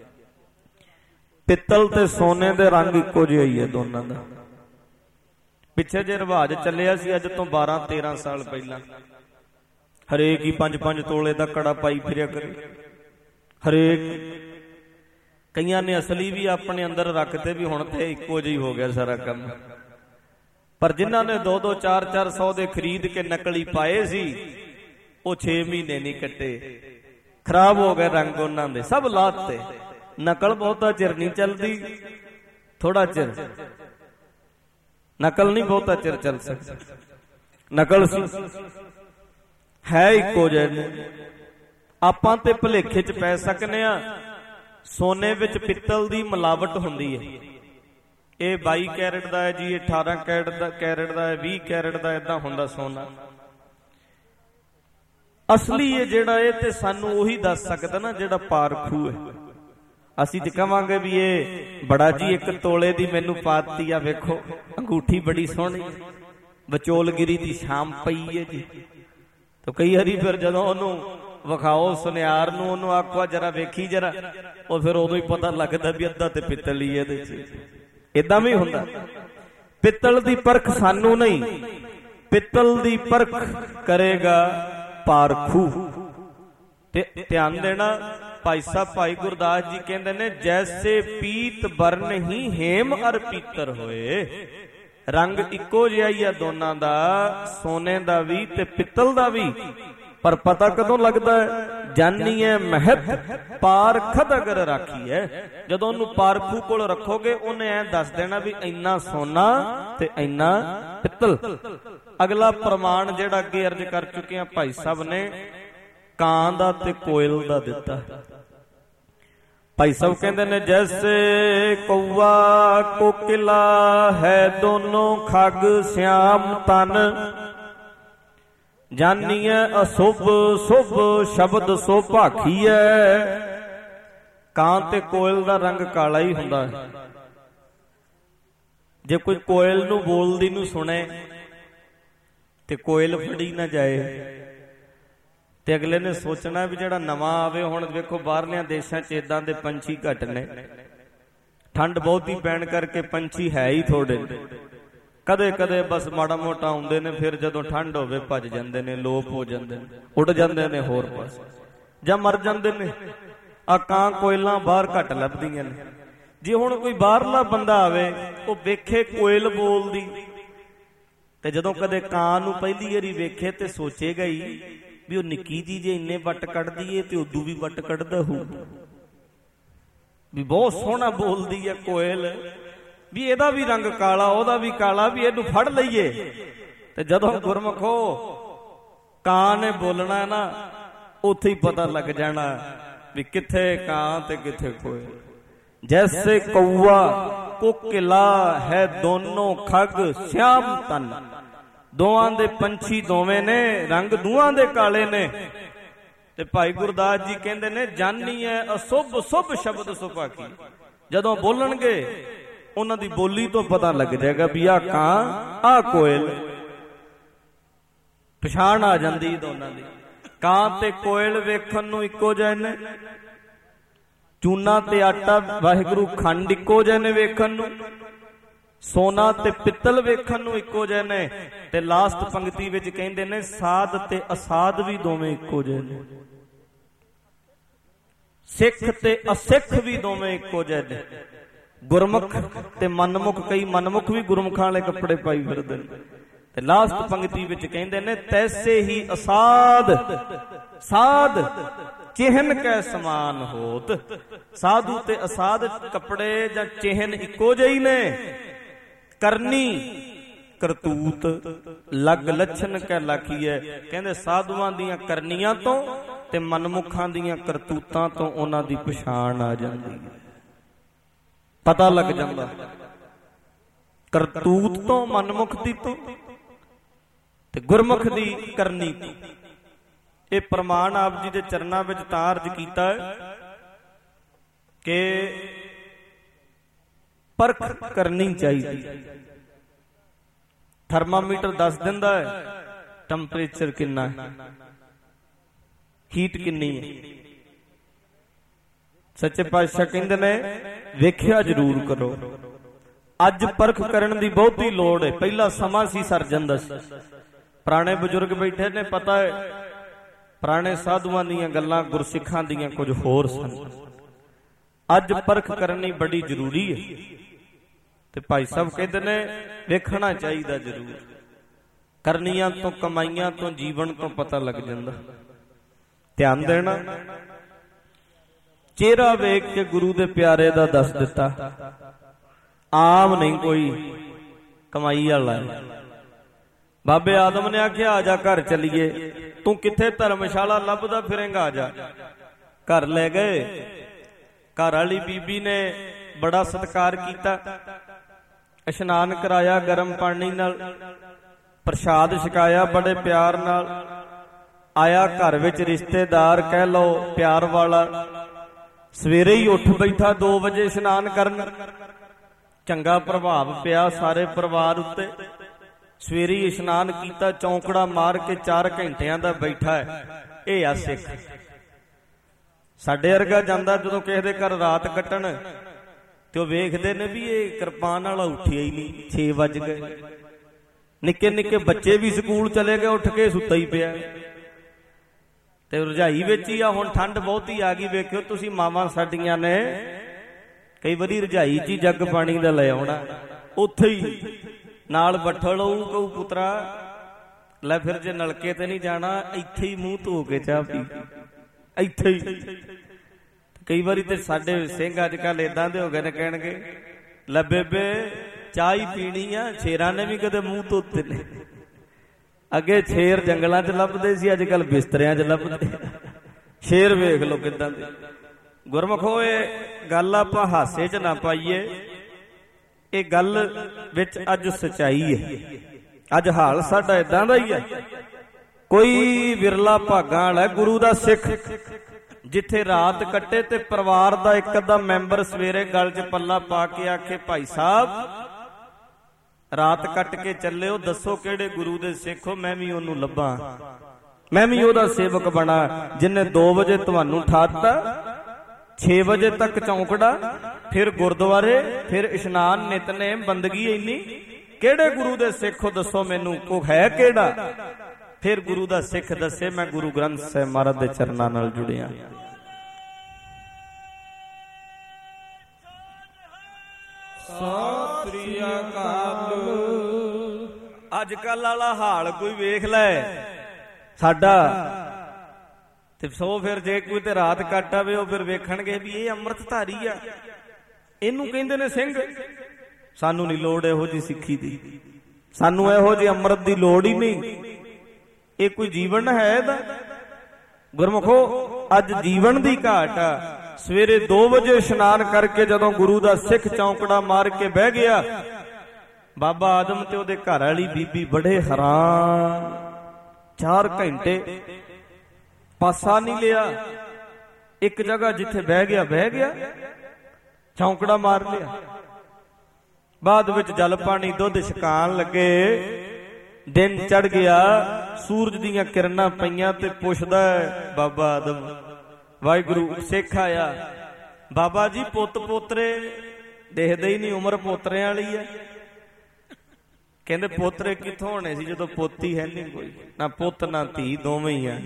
ਪਿੱਤਲ ਤੇ ਸੋਨੇ ਦੇ ਰੰਗ ਇੱਕੋ ਜਿਹੇ ਹੀ ਹੈ ਦੋਨਾਂ ਦਾ। ਪਿੱਛੇ ਜੇ ਰਿਵਾਜ ਚੱਲਿਆ ਸੀ ਅੱਜ ਤੋਂ ਬਾਰਾਂ ਤੇਰਾਂ ਸਾਲ ਪਹਿਲਾਂ, ਹਰੇਕ ਹੀ ਪੰਜ ਪੰਜ ਤੋਲੇ ਦਾ ਕੜਾ ਪਾਈ ਫਿਰਿਆ ਕਰੇ ਹਰੇਕ। ਕਈਆਂ ਨੇ ਅਸਲੀ ਵੀ ਆਪਣੇ ਅੰਦਰ ਰੱਖਦੇ ਵੀ ਹੁਣ ਤੇ ਇੱਕੋ ਜਿਹਾ ਹੀ ਹੋ ਗਿਆ ਸਾਰਾ ਕੰਮ। ਪਰ ਜਿਨ੍ਹਾਂ ਨੇ ਦੋ ਦੋ ਚਾਰ ਚਾਰ ਸੌ ਦੇ ਖਰੀਦ ਕੇ ਨਕਲੀ ਪਾਏ ਸੀ ਉਹ ਛੇ ਮਹੀਨੇ ਨਹੀਂ ਕੱਟੇ, ਖਰਾਬ ਹੋ ਗਏ ਰੰਗ ਉਹਨਾਂ ਦੇ ਸਭ ਲਾਤੇ। ਨਕਲ ਬਹੁਤਾ ਚਿਰ ਨਹੀਂ ਚੱਲਦੀ, ਥੋੜਾ ਚਿਰ। ਨਕਲ ਨਹੀਂ ਬਹੁਤਾ ਚਿਰ ਚੱਲ ਸਕਦੀ। ਨਕਲ ਸੀ ਹੈ ਇੱਕੋ ਜਿਹੇ। ਆਪਾਂ ਤੇ ਭੁਲੇਖੇ ਚ ਪੈ ਸਕਨੇ ਆ। ਸੋਨੇ ਵਿੱਚ ਪਿੱਤਲ ਦੀ ਮਿਲਾਵਟ ਹੁੰਦੀ ਹੈ। ਇਹ ਬਾਈ ਕੈਰਟ ਦਾ ਹੈ ਜੀ, ਇਹ ਅਠਾਰਾਂ ਕੈਰਟ ਦਾ ਕੈਰਟ ਦਾ ਹੈ, ਵੀਹ ਕੈਰਟ ਦਾ, ਏਦਾਂ ਹੁੰਦਾ ਸੋਨਾ। ਅਸਲੀ ਇਹ ਜਿਹੜਾ ਇਹ ਤੇ ਸਾਨੂੰ ਉਹੀ ਦੱਸ ਸਕਦਾ ਨਾ ਜਿਹੜਾ ਪਾਰਖੂ ਹੈ। ਅਸੀਂ ਤੇ ਕਵਾਂਗੇ ਵੀ ਇਹ ਬੜਾ ਜੀ ਇੱਕ ਤੋਲੇ ਦੀ ਮੈਨੂੰ ਪਾਤੀ ਆ, ਵੇਖੋ ਅੰਗੂਠੀ ਬੜੀ ਸੋਹਣੀ, ਵਿਚੋਲਗਿਰੀ ਦੀ ਸ਼ਾਮ ਪਈ ਹੈ ਜੀ। ਤੇ ਕਈ ਵਾਰੀ ਫਿਰ ਜਦੋਂ ਉਹਨੂੰ ਵਿਖਾਓ ਸੁਨਿਆਰ ਨੂੰ, ਉਹਨੂੰ ਆਖੋ ਜਰਾ ਵੇਖੀ ਜਰਾ, ਉਹ ਫਿਰ ਉਦੋਂ ਹੀ ਪਤਾ ਲੱਗਦਾ ਵੀ ਅੱਧਾ ਤੇ ਪਿੱਤਲ ਹੀ ਇਹਦੇ ਚ। ਏਦਾਂ ਵੀ ਹੁੰਦਾ। ਪਿੱਤਲ ਦੀ ਪਰਖ ਸਾਨੂੰ ਨਹੀਂ, ਪਿੱਤਲ ਦੀ ਪਰਖ ਕਰੇਗਾ ਪਾਰਖੂ। ਤੇ ਧਿਆਨ ਦੇਣਾ, ਭਾਈ ਸਾਹਿਬ ਭਾਈ ਗੁਰਦਾਸ ਜੀ ਕਹਿੰਦੇ ਨੇ ਜੈਸੇ ਪੀਤ ਬਰਨ ਹੀ ਹੇਮ ਅਰ ਪੀਤਰ ਹੋਏ। ਰੰਗ ਇੱਕੋ ਜਿਹਾ ਹੀ ਆ ਦੋਨਾਂ ਦਾ, ਸੋਨੇ ਦਾ ਵੀ ਤੇ ਪਿੱਤਲ ਦਾ ਵੀ। ਪਰ ਪਤਾ ਕਦੋਂ ਲੱਗਦਾ ਹੈ? ਜਾਨੀਏ ਮਹਿਤ ਪਾਰਖਦ ਅਗਰ ਰਾਖੀਏ। ਜਦੋਂ ਉਹਨੂੰ ਪਾਰਖੂ ਕੋਲ ਰੱਖੋਗੇ ਉਹਨੇ ਐ ਦੱਸ ਦੇਣਾ ਵੀ ਇੰਨਾ ਸੋਨਾ ਤੇ ਇੰਨਾ ਪਿੱਤਲ। ਅਗਲਾ ਪ੍ਰਮਾਣ ਜਿਹੜਾ ਅੱਗੇ ਅਰਜ਼ ਕਰ ਚੁੱਕੇ ਆ ਭਾਈ ਸਾਹਿਬ ਨੇ, ਕਾਂ ਦਾ ਤੇ ਕੋਇਲ ਦਾ ਦਿੱਤਾ। ਭਾਈ ਸਾਹਿਬ ਕਹਿੰਦੇ ਨੇ ਜੈਸੇ ਕੌਆ ਕੋਕਿਲਾ ਹੈ ਦੋਨੋਂ ਖਗ ਸਿਆਮ ਤਨ, ਜਾਨੀਏ ਅਸੁਭ ਸੁਭ ਸ਼ਬਦ ਸੋ ਭਾਖੀਐ। ਕਾਂ ਤੇ ਕੋਇਲ ਦਾ ਰੰਗ ਕਾਲਾ ਹੀ ਹੁੰਦਾ ਹੈ। ਜੇ ਕੋਈ ਕੋਇਲ ਨੂੰ ਬੋਲਦੀ ਨੂੰ ਸੁਣੇ ਤੇ ਕੋਇਲ ਫੜੀ ਨਾ ਜਾਏ ਤੇ ਅਗਲੇ ਨੇ ਸੋਚਣਾ ਵੀ ਜਿਹੜਾ ਨਵਾਂ ਆਵੇ। ਹੁਣ ਵੇਖੋ ਬਾਹਰਲਿਆਂ ਦੇਸ਼ਾਂ 'ਚ ਇਦਾਂ ਦੇ ਪੰਛੀ ਘੱਟ ਨੇ, ਠੰਡ ਬਹੁਤੀ ਪੈਣ ਕਰਕੇ ਪੰਛੀ ਹੈ ਹੀ ਥੋੜੇ। ਕਦੇ ਕਦੇ ਬਸ ਮਾੜਾ ਮੋਟਾ ਆਉਂਦੇ ਨੇ, ਫਿਰ ਜਦੋਂ ਠੰਡ ਹੋਵੇ ਭੱਜ ਜਾਂਦੇ ਨੇ, ਲੋਪ ਹੋ ਜਾਂਦੇ ਨੇ, ਉੱਡ ਜਾਂਦੇ ਨੇ ਹੋਰ ਪਾਸੇ ਜਾਂ ਮਰ ਜਾਂਦੇ ਨੇ। ਆ ਕਾਂ ਕੋਇਲਾਂ ਬਾਹਰ ਘੱਟ ਲੱਭਦੀਆਂ ਨੇ। ਜੇ ਹੁਣ ਕੋਈ ਬਾਹਰਲਾ ਬੰਦਾ ਆਵੇ ਉਹ ਵੇਖੇ ਕੋਇਲ ਬੋਲਦੀ ਤੇ ਜਦੋਂ ਕਦੇ ਕਾਂ ਨੂੰ ਪਹਿਲੀ ਵਾਰੀ ਵੇਖੇ ਤੇ ਸੋਚੇਗਾ ਹੀ ਵੀ ਉਹ ਨਿੱਕੀ ਜੀ ਜੇ ਇੰਨੇ ਵੱਟ ਕੱਢਦੀ ਏ ਤੇ ਉਦੋਂ ਵੀ ਵੱਟ ਕੱਢਦਾ ਹੋਊ, ਵੀ ਬਹੁਤ ਸੋਹਣਾ ਬੋਲਦੀ ਹੈ ਕੋਇਲ, ਵੀ ਇਹਦਾ ਵੀ ਰੰਗ ਕਾਲਾ ਉਹਦਾ ਵੀ ਕਾਲਾ, ਵੀ ਇਹਨੂੰ ਫੜ ਲਈਏ। ਤੇ ਜਦੋਂ ਗੁਰਮਖੋ ਕਾਂ ਨੇ ਬੋਲਣਾ ਨਾ ਉੱਥੇ ਹੀ ਪਤਾ ਲੱਗ ਜਾਣਾ ਵੀ ਕਿੱਥੇ ਕਾਂ ਤੇ ਕਿੱਥੇ ਕੋਇਲ। ਜੈਸੇ ਕੌਆ ਕੋਕਿਲਾ ਹੈ ਦੋਨੋਂ ਖਗ ਸਿਆਮ ਤਨ। ਦੋਵਾਂ ਦੇ ਪੰਛੀ ਦੋਵੇਂ ਨੇ, ਰੰਗ ਦੋਵਾਂ ਦੇ ਕਾਲੇ ਨੇ। ਤੇ ਭਾਈ ਗੁਰਦਾਸ ਜੀ ਕਹਿੰਦੇ ਨੇ ਜਾਨੀਏ ਅਸੁਭ ਸੁਭ ਸ਼ਬਦ ਸੁਭਾਖੀ। ਜਦੋਂ ਬੋਲਣਗੇ ਉਹਨਾਂ ਦੀ ਬੋਲੀ ਤੋਂ ਪਤਾ ਲੱਗ ਜਾਏਗਾ ਵੀ ਆਹ ਕਾਂ ਆਹ ਕੋਇਲ, ਪਛਾਣ ਆ ਜਾਂਦੀ ਦੋਨਾਂ ਦੀ। ਕਾਂ ਤੇ ਕੋਇਲ ਵੇਖਣ ਨੂੰ ਇੱਕੋ ਜਿਹੇ ਨੇ, ਚੂਨਾ ਤੇ ਆਟਾ ਵਾਹਿਗੁਰੂ ਖੰਡ ਇੱਕੋ ਜਿਹੇ ਨੇ ਵੇਖਣ ਨੂੰ, ਸੋਨਾ ਤੇ ਪਿੱਤਲ ਵੇਖਣ ਨੂੰ ਇੱਕੋ ਜਿਹੇ ਨੇ। ਤੇ ਲਾਸਟ ਪੰਕਤੀ ਵਿੱਚ ਕਹਿੰਦੇ ਨੇ ਸਾਧ ਤੇ ਅਸਾਧ ਵੀ ਦੋਵੇਂ ਇੱਕੋ ਜਿਹੇ ਨੇ, ਸਿੱਖ ਤੇ ਅਸਿੱਖ ਵੀ ਦੋਵੇਂ ਇੱਕੋ ਜਿਹੇ ਨੇ, ਗੁਰਮੁਖ ਤੇ ਮਨਮੁਖ। ਕਈ ਮਨਮੁਖ ਵੀ ਗੁਰਮੁਖਾਂ ਵਾਲੇ ਕੱਪੜੇ ਪਾਈ ਫਿਰਦੇ ਨੇ। ਤੇ ਲਾਸਟ ਪੰਕਤੀ ਵਿੱਚ ਕਹਿੰਦੇ ਨੇ ਤੈਸੇ ਹੀ ਅਸਾਧ ਸਾਧ ਚਿਹਨ ਕੈ ਸਮਾਨ ਹੋਤ। ਸਾਧੂ ਤੇ ਅਸਾਧ ਕੱਪੜੇ ਜਾਂ ਚਿਹਨ ਇੱਕੋ ਜਿਹੇ ਨੇ, ਕਰਨੀ ਕਰਤੂਤ ਲੱਗ ਲੱਛਣ ਕੈ ਲਾਖੀਐ। ਕਹਿੰਦੇ ਸਾਧੂਆਂ ਦੀਆਂ ਕਰਨੀਆਂ ਤੋਂ ਤੇ ਮਨਮੁਖਾਂ ਦੀਆਂ ਕਰਤੂਤਾਂ ਤੋਂ ਉਹਨਾਂ ਦੀ ਪਛਾਣ ਆ ਜਾਂਦੀ ਹੈ, ਪਤਾ ਲੱਗ ਜਾਂਦਾ ਕਰਤੂਤ ਤੋਂ, ਮਨਮੁਖ ਦੀ ਤੋਂ ਤੇ ਗੁਰਮੁਖ ਦੀ ਕਰਨੀ ਤੋਂ। ਇਹ ਪ੍ਰਮਾਣ ਆਪ ਜੀ ਦੇ ਚਰਨਾਂ ਵਿੱਚ ਤਾਂ ਅਰਜ ਕੀਤਾ ਹੈ ਕਿ ਪਰਖ ਕਰਨੀ ਚਾਹੀਦੀ। ਥਰਮਾਮੀਟਰ ਦੱਸ ਦਿੰਦਾ ਹੈ ਟੈਂਪਰੇਚਰ ਕਿੰਨਾ ਹੈ, ਹੀਟ ਕਿੰਨੀ ਹੈ। ਸੱਚੇ ਪਾਤਸ਼ਾਹ ਕਹਿੰਦੇ ਨੇ ਵੇਖਿਆ ਜ਼ਰੂਰ ਕਰੋ। ਅੱਜ ਪਰਖ ਕਰਨ ਦੀ ਬਹੁਤੀ ਲੋੜ ਹੈ, ਪਹਿਲਾ ਸਮਾਂ ਸੀ ਸਰ ਜਾਂਦਾ ਸੀ। ਪੁਰਾਣੇ ਬਜ਼ੁਰਗ ਬੈਠੇ ਨੇ, ਪਤਾ ਹੈ ਪੁਰਾਣੇ ਸਾਧੂਆਂ ਦੀਆਂ ਗੱਲਾਂ ਗੁਰਸਿੱਖਾਂ ਦੀਆਂ ਕੁਝ ਹੋਰ ਸਨ। ਅੱਜ ਪਰਖ ਕਰਨੀ ਬੜੀ ਜ਼ਰੂਰੀ ਹੈ ਤੇ ਭਾਈ ਸਾਹਿਬ ਕਹਿੰਦੇ ਨੇ ਵੇਖਣਾ ਚਾਹੀਦਾ ਜ਼ਰੂਰ। ਕਰਨੀਆਂ ਤੋਂ, ਕਮਾਈਆਂ ਤੋਂ, ਜੀਵਨ ਤੋਂ ਪਤਾ ਲੱਗ ਜਾਂਦਾ। ਧਿਆਨ ਦੇਣਾ, ਚਿਹਰਾ ਵੇਖ ਕੇ ਗੁਰੂ ਦੇ ਪਿਆਰੇ ਦਾ ਦੱਸ ਦਿੱਤਾ। ਆਮ ਨਹੀਂ ਕੋਈ ਕਮਾਈ ਵਾਲਾ। ਬਾਬੇ ਆਦਮ ਨੇ ਆਖਿਆ ਆ ਜਾ ਘਰ ਚੱਲੀਏ, ਤੂੰ ਕਿੱਥੇ ਧਰਮਸ਼ਾਲਾ ਲੱਭਦਾ ਫਿਰੇਂਗਾ, ਆ ਜਾ। ਘਰ ਲੈ ਗਏ। ਘਰ ਵਾਲੀ ਬੀਬੀ ਨੇ ਬੜਾ ਸਤਿਕਾਰ ਕੀਤਾ, ਇਸ਼ਨਾਨ ਕਰਾਇਆ ਗਰਮ ਪਾਣੀ ਨਾਲ, ਪ੍ਰਸ਼ਾਦ ਛਕਾਇਆ ਬੜੇ ਪਿਆਰ ਨਾਲ। ਆਇਆ ਘਰ ਵਿੱਚ ਰਿਸ਼ਤੇਦਾਰ, ਕਹਿ ਲਓ ਪਿਆਰ ਵਾਲਾ, ਸਵੇਰੇ ਹੀ ਉੱਠ ਬੈਠਾ ਦੋ ਵਜੇ ਇਸ਼ਨਾਨ ਕਰਨ। ਚੰਗਾ ਪ੍ਰਭਾਵ ਪਿਆ ਸਾਰੇ ਪਰਿਵਾਰ ਉੱਤੇ। ਸਵੇਰੇ ਇਸ਼ਨਾਨ ਕੀਤਾ, ਚੌਂਕੜਾ ਮਾਰ ਕੇ ਚਾਰ ਘੰਟਿਆਂ ਦਾ ਬੈਠਾ ਹੈ। ਇਹ ਆ ਸਿੱਖ। ਸਾਡੇ ਵਰਗਾ ਜਾਂਦਾ ਜਦੋਂ ਕਿਸੇ ਦੇ ਘਰ ਰਾਤ ਕੱਟਣ ਤੇ ਉਹ ਵੇਖਦੇ ਨੇ ਵੀ ਇਹ ਕਿਰਪਾਨ ਵਾਲਾ ਉੱਠਿਆ ਹੀ ਨਹੀਂ, ਛੇ ਵੱਜ ਗਏ। ਨਿੱਕੇ ਨਿੱਕੇ ਬੱਚੇ ਵੀ ਸਕੂਲ ਚਲੇ ਗਏ, ਉੱਠ ਕੇ ਸੁੱਤਾ ਹੀ ਪਿਆ ਤੇ ਰਜਾਈ ਵਿੱਚ ਹੀ ਆ। ਹੁਣ ਠੰਡ ਬਹੁਤੀ ਆ ਗਈ, ਵੇਖਿਓ ਤੁਸੀਂ ਮਾਵਾਂ ਸਾਡੀਆਂ ਨੇ ਕਈ ਵਾਰੀ ਰਜਾਈ 'ਚ ਹੀ ਜੱਗ ਪਾਣੀ ਦਾ ਲੈ ਆਉਣਾ, ਉੱਥੇ ਹੀ ਨਾਲ ਬੱਠਲ ਹੋਊ, ਕਹੂ ਪੁੱਤਰਾ ਲੈ ਫਿਰ ਜੇ ਨਲਕੇ ਤੇ ਨਹੀਂ ਜਾਣਾ ਇੱਥੇ ਹੀ ਮੂੰਹ ਧੋ ਕੇ ਚਾਹ ਪੀ, ਇੱਥੇ ਹੀ। ਕਈ ਵਾਰੀ ਤੇ ਸਾਡੇ ਸਿੰਘ ਅੱਜ ਕੱਲ ਏਦਾਂ ਦੇ ਹੋ ਗਏ ਨੇ, ਕਹਿਣਗੇ ਲੈ ਬੇਬੇ ਚਾਹ ਹੀ ਪੀਣੀ ਆ। ਸ਼ੇਰਾਂ ਨੇ ਵੀ ਕਦੇ ਮੂੰਹ ਧੋਤੇ ਨੇ। ਅੱਗੇ ਸ਼ੇਰ ਜੰਗਲਾਂ 'ਚ ਲੱਭਦੇ ਸੀ, ਅੱਜ ਕੱਲ ਬਿਸਤਰਿਆਂ 'ਚ ਲੱਭਦੇ। ਸ਼ੇਰ ਵੇਖ ਲਓ ਕਿੱਦਾਂ ਦੇ। ਗੁਰਮੁਖੋ ਇਹ ਗੱਲ ਆਪਾਂ ਹਾਸੇ 'ਚ ਨਾ ਪਾਈਏ, ਇਹ ਗੱਲ ਵਿੱਚ ਅੱਜ ਸਚਾਈ ਹੈ। ਅੱਜ ਹਾਲ ਸਾਡਾ ਏਦਾਂ ਦਾ ਹੀ ਹੈ। ਕੋਈ ਵਿਰਲਾ ਭਾਗਾਂ ਵਾਲਾ ਗੁਰੂ ਦਾ ਸਿੱਖ ਜਿੱਥੇ ਰਾਤ ਕੱਟੇ ਤੇ ਪਰਿਵਾਰ ਦਾ ਇੱਕ ਅੱਧਾ ਮੈਂਬਰ ਸਵੇਰੇ ਗਲ 'ਚ ਪੱਲਾ ਪਾ ਕੇ ਆਖੇ ਭਾਈ ਸਾਹਿਬ ਰਾਤ ਕੱਟ ਕੇ ਚੱਲਿਓ, ਦੱਸੋ ਕਿਹੜੇ ਗੁਰੂ ਦੇ ਸਿੱਖ ਹੋ, ਮੈਂ ਵੀ ਉਹਨੂੰ ਲੱਭਾਂ, ਮੈਂ ਵੀ ਉਹਦਾ ਸੇਵਕ ਬਣਾ ਜਿੰਨੇ ਦੋ ਵਜੇ ਤੁਹਾਨੂੰ ਠਾਤਾ, ਛੇ ਵਜੇ ਤੱਕ ਚੌਂਕੜਾ, ਫਿਰ ਗੁਰਦੁਆਰੇ, ਫਿਰ ਇਸ਼ਨਾਨ, ਨਿਤਨੇਮ, ਬੰਦਗੀ ਇੰਨੀ। ਕਿਹੜੇ ਗੁਰੂ ਦੇ ਸਿੱਖ ਹੋ ਦੱਸੋ ਮੈਨੂੰ, ਕੋ ਹੈ ਕਿਹੜਾ? ਫਿਰ ਗੁਰੂ ਦਾ ਸਿੱਖ ਦੱਸੇ ਮੈਂ ਗੁਰੂ ਗ੍ਰੰਥ ਸਾਹਿਬ ਮਹਾਰਾਜ ਦੇ ਚਰਨਾਂ ਨਾਲ ਜੁੜਿਆ। ਸਤਿ ਸ੍ਰੀ ਅਕਾਲ। ਅੱਜ ਕੱਲ ਵਾਲਾ ਹਾਲ ਕੋਈ ਵੇਖ ਲੈ ਸਾਡਾ ਤੇ ਸੋ ਫਿਰ ਜੇ ਕੋਈ ਤੇ ਰਾਤ ਕੱਟ ਆਵੇ ਉਹ ਫਿਰ ਵੇਖਣਗੇ ਵੀ ਇਹ ਅੰਮ੍ਰਿਤਧਾਰੀ ਆ, ਇਹਨੂੰ ਕਹਿੰਦੇ ਨੇ ਸਿੰਘ। ਸਾਨੂੰ ਨਹੀਂ ਲੋੜ ਇਹੋ ਜਿਹੀ ਸਿੱਖੀ ਦੀ, ਸਾਨੂੰ ਇਹੋ ਜਿਹੇ ਅੰਮ੍ਰਿਤ ਦੀ ਲੋੜ ਹੀ ਨਹੀਂ। ਇਹ ਕੋਈ ਜੀਵਨ ਹੈ ਇਹਦਾ? ਗੁਰਮੁਖੋ ਅੱਜ ਜੀਵਨ ਦੀ ਘਾਟ ਆ। ਸਵੇਰੇ ਦੋ ਵਜੇ ਇਸ਼ਨਾਨ ਕਰਕੇ ਜਦੋਂ ਗੁਰੂ ਦਾ ਸਿੱਖ ਚੌਂਕੜਾ ਮਾਰ ਕੇ ਬਹਿ ਗਿਆ, ਬਾਬਾ ਆਦਮ ਤੇ ਉਹਦੇ ਘਰ ਵਾਲੀ ਬੀਬੀ ਬੜੇ ਹੈਰਾਨ। ਚਾਰ ਘੰਟੇ ਪਾਸਾ ਨਹੀਂ ਲਿਆ, ਇੱਕ ਜਗ੍ਹਾ ਜਿੱਥੇ ਬਹਿ ਗਿਆ ਬਹਿ ਗਿਆ, ਚੌਂਕੜਾ ਮਾਰ ਲਿਆ। ਬਾਅਦ ਵਿੱਚ ਜਲ ਪਾਣੀ ਦੁੱਧ ਛਕਾਣ ਲੱਗੇ। ਦਿਨ ਚੜ ਗਿਆ, ਸੂਰਜ ਦੀਆਂ ਕਿਰਨਾਂ ਪਈਆਂ ਤੇ ਪੁੱਛਦਾ ਬਾਬਾ ਆਦਮ, ਵਾਹਿਗੁਰੂ ਸਿੱਖ ਆਇਆ, ਬਾਬਾ ਜੀ ਪੁੱਤ ਪੋਤਰੇ ਦੇਖਦੇ ਹੀ ਨਹੀਂ, ਉਮਰ ਪੋਤਰਿਆਂ ਵਾਲੀ ਹੈ। ਕਹਿੰਦੇ ਪੋਤਰੇ ਕਿੱਥੋਂ ਹੋਣੇ ਸੀ ਜਦੋਂ ਪੋਤੀ ਹੈ ਨਹੀਂ ਕੋਈ, ਨਾ ਪੁੱਤ ਨਾ ਧੀ, ਦੋਵੇਂ ਹੀ ਆ।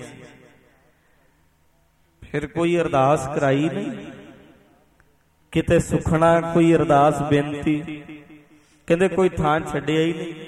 ਫਿਰ ਕੋਈ ਅਰਦਾਸ ਕਰਾਈ ਨਹੀਂ ਕਿਤੇ, ਸੁਖਣਾ ਕੋਈ ਅਰਦਾਸ ਬੇਨਤੀ? ਕਹਿੰਦੇ ਕੋਈ ਥਾਂ ਛੱਡਿਆ ਹੀ ਨਹੀਂ।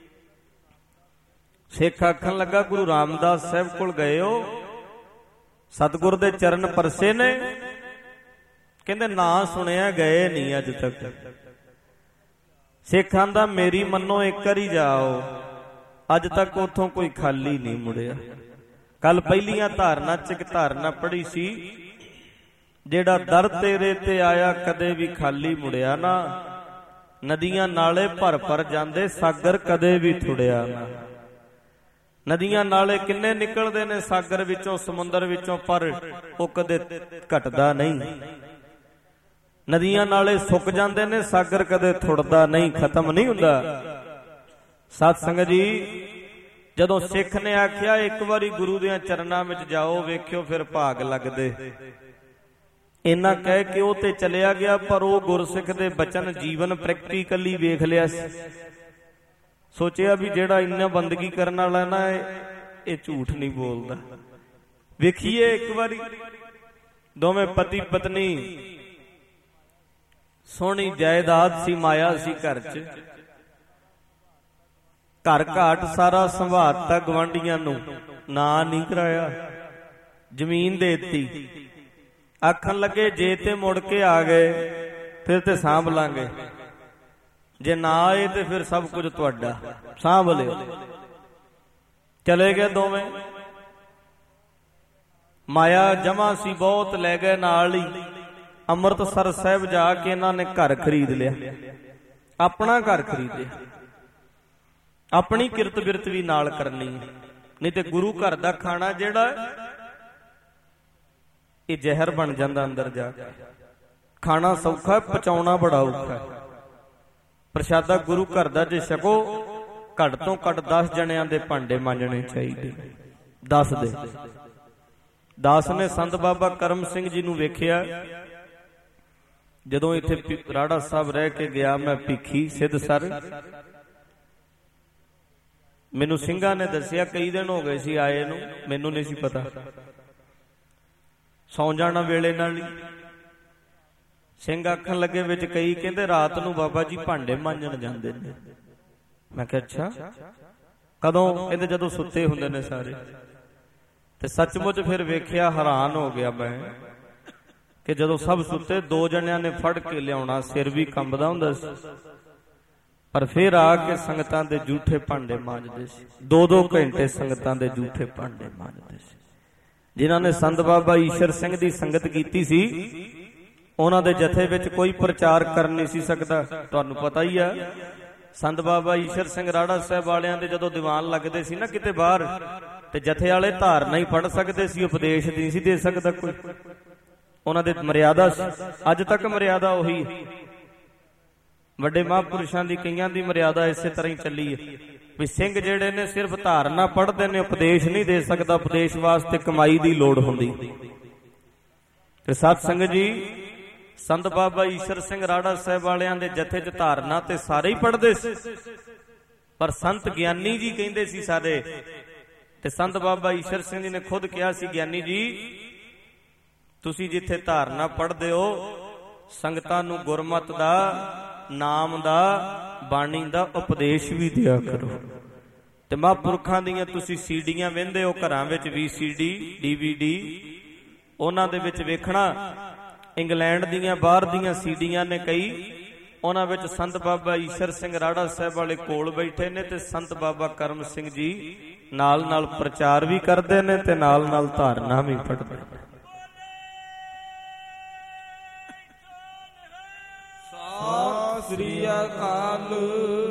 ਸਿੱਖ ਆਖਣ ਲੱਗਾ ਗੁਰੂ ਰਾਮਦਾਸ ਸਾਹਿਬ ਕੋਲ ਗਏ ਹੋ, ਸਤਿਗੁਰ ਦੇ ਚਰਨ ਪਰਸੇ ਨੇ? ਕਹਿੰਦੇ ਨਾ ਸੁਣਿਆ, ਗਏ ਨਹੀਂ ਅੱਜ ਤੱਕ। ਸਿੱਖਾਂ ਦਾ ਮੇਰੀ ਮੰਨੋ ਇੱਕ ਵਾਰੀ ਜਾਓ, ਅੱਜ ਤੱਕ ਉਥੋਂ ਕੋਈ ਖਾਲੀ ਨਹੀਂ ਮੁੜਿਆ। ਕੱਲ ਪਹਿਲੀਆਂ ਧਾਰਨਾ ਚ ਇੱਕ ਧਾਰਨਾ ਪੜ੍ਹੀ ਸੀ, ਜਿਹੜਾ ਦਰ ਤੇਰੇ ਤੇ ਆਇਆ ਕਦੇ ਵੀ ਖਾਲੀ ਮੁੜਿਆ ਨਾ, ਨਦੀਆਂ ਨਾਲੇ ਭਰ ਭਰ ਜਾਂਦੇ ਸਾਗਰ ਕਦੇ ਵੀ ਥੁੜਿਆ ਨਾ। ਨਦੀਆਂ ਨਾਲੇ ਕਿੰਨੇ ਨਿਕਲਦੇ ਨੇ ਸਾਗਰ ਵਿੱਚੋਂ, ਸਮੁੰਦਰ ਵਿੱਚੋਂ, ਪਰ ਉਹ ਕਦੇ ਘਟਦਾ ਨਹੀਂ। ਨਦੀਆਂ ਨਾਲੇ ਸੁੱਕ ਜਾਂਦੇ ਨੇ, ਸਾਗਰ ਕਦੇ ਥੁੜਦਾ ਨਹੀਂ, ਖਤਮ ਨਹੀਂ ਹੁੰਦਾ। ਸਤ ਸੰਗਤ ਜੀ, ਜਦੋਂ ਸਿੱਖ ਨੇ ਆਖਿਆ ਇੱਕ ਵਾਰੀ ਗੁਰੂ ਦੇ ਚਰਨਾਂ ਵਿੱਚ ਜਾਓ, ਵੇਖਿਓ ਫਿਰ ਭਾਗ ਲੱਗਦੇ, ਇੰਨਾ ਕਹਿ ਕੇ ਉਹ ਤੇ ਚਲਿਆ ਗਿਆ। ਪਰ ਉਹ ਗੁਰਸਿੱਖ ਦੇ ਬਚਨ ਜੀਵਨ ਪ੍ਰੈਕਟੀਕਲੀ ਵੇਖ ਲਿਆ ਸੀ, ਸੋਚਿਆ ਵੀ ਜਿਹੜਾ ਇੰਨਾ ਬੰਦਗੀ ਕਰਨ ਵਾਲਾ ਨਾ ਇਹ ਝੂਠ ਨਹੀਂ ਬੋਲਦਾ। ਵੇਖੀਏ ਇੱਕ ਵਾਰੀ ਦੋਵੇਂ ਪਤੀ ਪਤਨੀ, ਸੋਹਣੀ ਜਾਇਦਾਦ ਸੀ, ਮਾਇਆ ਸੀ ਘਰ ਚ, ਘਰ ਘਾਟ ਸਾਰਾ ਸੰਭਾਲਤਾ, ਗਵਾਂਢੀਆਂ ਨੂੰ ਨਾਂ ਨਹੀਂ ਕਰਾਇਆ, ਜ਼ਮੀਨ ਦੇ ਦਿੱਤੀ। ਆਖਣ ਲੱਗੇ ਜੇ ਤੇ ਮੁੜ ਕੇ ਆ ਗਏ ਫਿਰ ਤੇ ਸਾਂਭ ਲਾਂਗੇ, ਜੇ ਨਾ ਆਏ ਤੇ ਫਿਰ ਸਭ ਕੁਝ ਤੁਹਾਡਾ, ਸਾਂਭ ਲਿਓ। ਚਲੇ ਗਏ ਦੋਵੇਂ, ਮਾਇਆ ਜਮਾ ਸੀ ਬਹੁਤ, ਲੈ ਗਏ ਨਾਲ ਹੀ। ਅੰਮ੍ਰਿਤਸਰ ਸਾਹਿਬ ਜਾ ਕੇ ਇਹਨਾਂ ਨੇ ਘਰ ਖਰੀਦ ਲਿਆ, ਆਪਣਾ ਘਰ ਖਰੀਦਿਆ। ਆਪਣੀ ਕਿਰਤ ਬਿਰਤ ਵੀ ਨਾਲ ਕਰਨੀ, ਨਹੀਂ ਤੇ ਗੁਰੂ ਘਰ ਦਾ ਖਾਣਾ ਜਿਹੜਾ ਇਹ ਜ਼ਹਿਰ ਬਣ ਜਾਂਦਾ ਅੰਦਰ ਜਾ ਕੇ। ਖਾਣਾ ਸੌਖਾ, ਪਚਾਉਣਾ ਬੜਾ ਔਖਾ। ਪ੍ਰਸ਼ਾਦਾ ਗੁਰੂ ਘਰ ਦਾ ਜੇ ਛਕੋ, ਘੱਟ ਤੋਂ ਘੱਟ ਦਸ ਜਣਿਆਂ ਦੇ ਭਾਂਡੇ ਮਾਂਜਣੇ ਚਾਹੀਦੇ, ਦਸ ਦੇ। ਦਾਸ ਨੇ ਸੰਤ ਬਾਬਾ ਕਰਮ ਸਿੰਘ ਜੀ ਨੂੰ ਵੇਖਿਆ, ਜਦੋਂ ਇੱਥੇ ਰਾੜਾ ਸਾਹਿਬ ਰਹਿ ਕੇ ਗਿਆ ਮੈਂ ਭਿੱਖੀ ਸਿੱਧਸਰ, ਮੈਨੂੰ ਸਿੰਘਾਂ ਨੇ ਦੱਸਿਆ ਕਈ ਦਿਨ ਹੋ ਗਏ ਸੀ ਆਏ ਨੂੰ, ਮੈਨੂੰ ਨਹੀਂ ਸੀ ਪਤਾ। ਸੌਂ ਜਾਣਾ ਵੇਲੇ ਨਾਲ ਹੀ। ਸਿੰਘ ਆਖਣ ਲੱਗੇ ਵਿੱਚ ਕਈ ਕਹਿੰਦੇ ਰਾਤ ਨੂੰ ਬਾਬਾ ਜੀ ਭਾਂਡੇ ਮਾਂਜਣ ਜਾਂਦੇ ਨੇ। ਮੈਂ ਕਿਹਾ ਅੱਛਾ, ਕਦੋਂ? ਕਹਿੰਦੇ ਜਦੋਂ ਸੁੱਤੇ ਹੁੰਦੇ ਨੇ ਸਾਰੇ। ਤੇ ਸੱਚਮੁੱਚ ਫਿਰ ਵੇਖਿਆ, ਹੈਰਾਨ ਹੋ ਗਿਆ ਮੈਂ ਕਿ ਜਦੋਂ ਸਭ ਸੁੱਤੇ, ਦੋ ਜਣਿਆਂ ਨੇ ਫੜ ਕੇ ਲਿਆਉਣਾ, ਸਿਰ ਵੀ ਕੰਬਦਾ ਹੁੰਦਾ ਸੀ, ਪਰ ਫਿਰ ਆ ਕੇ ਸੰਗਤਾਂ ਦੇ ਜੂਠੇ ਭਾਂਡੇ ਮਾਂਜਦੇ ਸੀ। ਦੋ ਦੋ ਘੰਟੇ ਸੰਗਤਾਂ ਦੇ ਜੂਠੇ ਭਾਂਡੇ ਮਾਂਜਦੇ ਸੀ। ਜਿਨ੍ਹਾਂ ਨੇ ਸੰਤ ਬਾਬਾ ਈਸ਼ਰ ਸਿੰਘ ਦੀ ਸੰਗਤ ਕੀਤੀ ਸੀ, ਉਹਨਾਂ ਦੇ ਜਥੇ ਵਿੱਚ ਕੋਈ ਪ੍ਰਚਾਰ ਕਰ ਨਹੀਂ ਸੀ ਸਕਦਾ। ਤੁਹਾਨੂੰ ਪਤਾ ਹੀ ਆ, ਸੰਤ ਬਾਬਾ ਈਸ਼ਰ ਸਿੰਘ ਰਾੜਾ ਸਾਹਿਬ ਵਾਲਿਆਂ ਦੇ ਜਦੋਂ ਦੀਵਾਨ ਲੱਗਦੇ ਸੀ ਨਾ ਕਿਤੇ ਬਾਹਰ, ਤੇ ਜਥੇ ਵਾਲੇ ਧਾਰਨਾ ਹੀ ਪੜ ਸਕਦੇ ਸੀ, ਉਪਦੇਸ਼ ਨਹੀਂ ਸੀ ਦੇ ਸਕਦਾ ਕੋਈ। ਉਹਨਾਂ ਦੇ ਮਰਿਆਦਾ ਸੀ, ਅੱਜ ਤੱਕ ਮਰਿਆਦਾ ਉਹੀ ਹੈ। ਵੱਡੇ ਮਹਾਂਪੁਰਸ਼ਾਂ ਦੀ ਕਈਆਂ ਦੀ ਮਰਿਆਦਾ ਇਸੇ ਤਰ੍ਹਾਂ ਹੀ ਚੱਲੀ ਹੈ ਵੀ ਸਿੰਘ ਜਿਹੜੇ ਨੇ ਸਿਰਫ ਧਾਰਨਾ ਪੜ੍ਹਦੇ ਨੇ, ਉਪਦੇਸ਼ ਨਹੀਂ ਦੇ ਸਕਦਾ। ਉਪਦੇਸ਼ ਵਾਸਤੇ ਕਮਾਈ ਦੀ ਲੋੜ ਹੁੰਦੀ। ਤੇ ਸਤ ਸੰਗਤ ਜੀ, ਸੰਤ ਬਾਬਾ ਈਸ਼ਰ ਸਿੰਘ ਰਾੜਾ ਸਾਹਿਬ ਵਾਲਿਆਂ ਦੇ ਜਥੇ ਚ ਧਾਰਨਾ ਤੇ ਸਾਰੇ ਹੀ ਪੜ੍ਹਦੇ ਸੀ, ਪਰ ਸੰਤ ਗਿਆਨੀ ਜੀ ਕਹਿੰਦੇ ਸੀ ਸਾਰੇ। ਤੇ ਸੰਤ ਬਾਬਾ ਈਸ਼ਰ ਸਿੰਘ ਜੀ ਨੇ ਖੁਦ ਕਿਹਾ ਸੀ, ਗਿਆਨੀ ਜੀ ਤੁਸੀਂ ਜਿੱਥੇ ਧਾਰਨਾ ਪੜ੍ਹਦੇ ਹੋ, ਸੰਗਤਾਂ ਨੂੰ ਗੁਰਮਤਿ ਦਾ, ਨਾਮ ਦਾ, ਬਾਣੀ ਦਾ ਉਪਦੇਸ਼ ਵੀ ਦਿਆ ਕਰੋ। ਤੇ ਮਹਾਂਪੁਰਖਾਂ ਦੀਆਂ ਤੁਸੀਂ ਸੀਡੀਆਂ ਵੇਖਦੇ ਹੋ ਘਰਾਂ ਵਿੱਚ, V C D, D V D, ਉਹਨਾਂ ਦੇ ਵਿੱਚ ਵੇਖਣਾ ਇੰਗਲੈਂਡ ਦੀਆਂ ਬਾਹਰ ਦੀਆਂ ਸੀਡੀਆਂ ਨੇ ਕਈ, ਉਹਨਾਂ ਵਿੱਚ ਸੰਤ ਬਾਬਾ ਈਸ਼ਰ ਸਿੰਘ ਰਾੜਾ ਸਾਹਿਬ ਵਾਲੇ ਕੋਲ ਬੈਠੇ ਨੇ, ਤੇ ਸੰਤ ਬਾਬਾ ਕਰਮ ਸਿੰਘ ਜੀ ਨਾਲ ਨਾਲ ਪ੍ਰਚਾਰ ਵੀ ਕਰਦੇ ਨੇ ਤੇ ਨਾਲ ਨਾਲ ਧਾਰਨਾ ਵੀ ਪੜ੍ਹਦੇ ਨੇ। ਸਤਿ ਸ੍ਰੀ ਅਕਾਲ।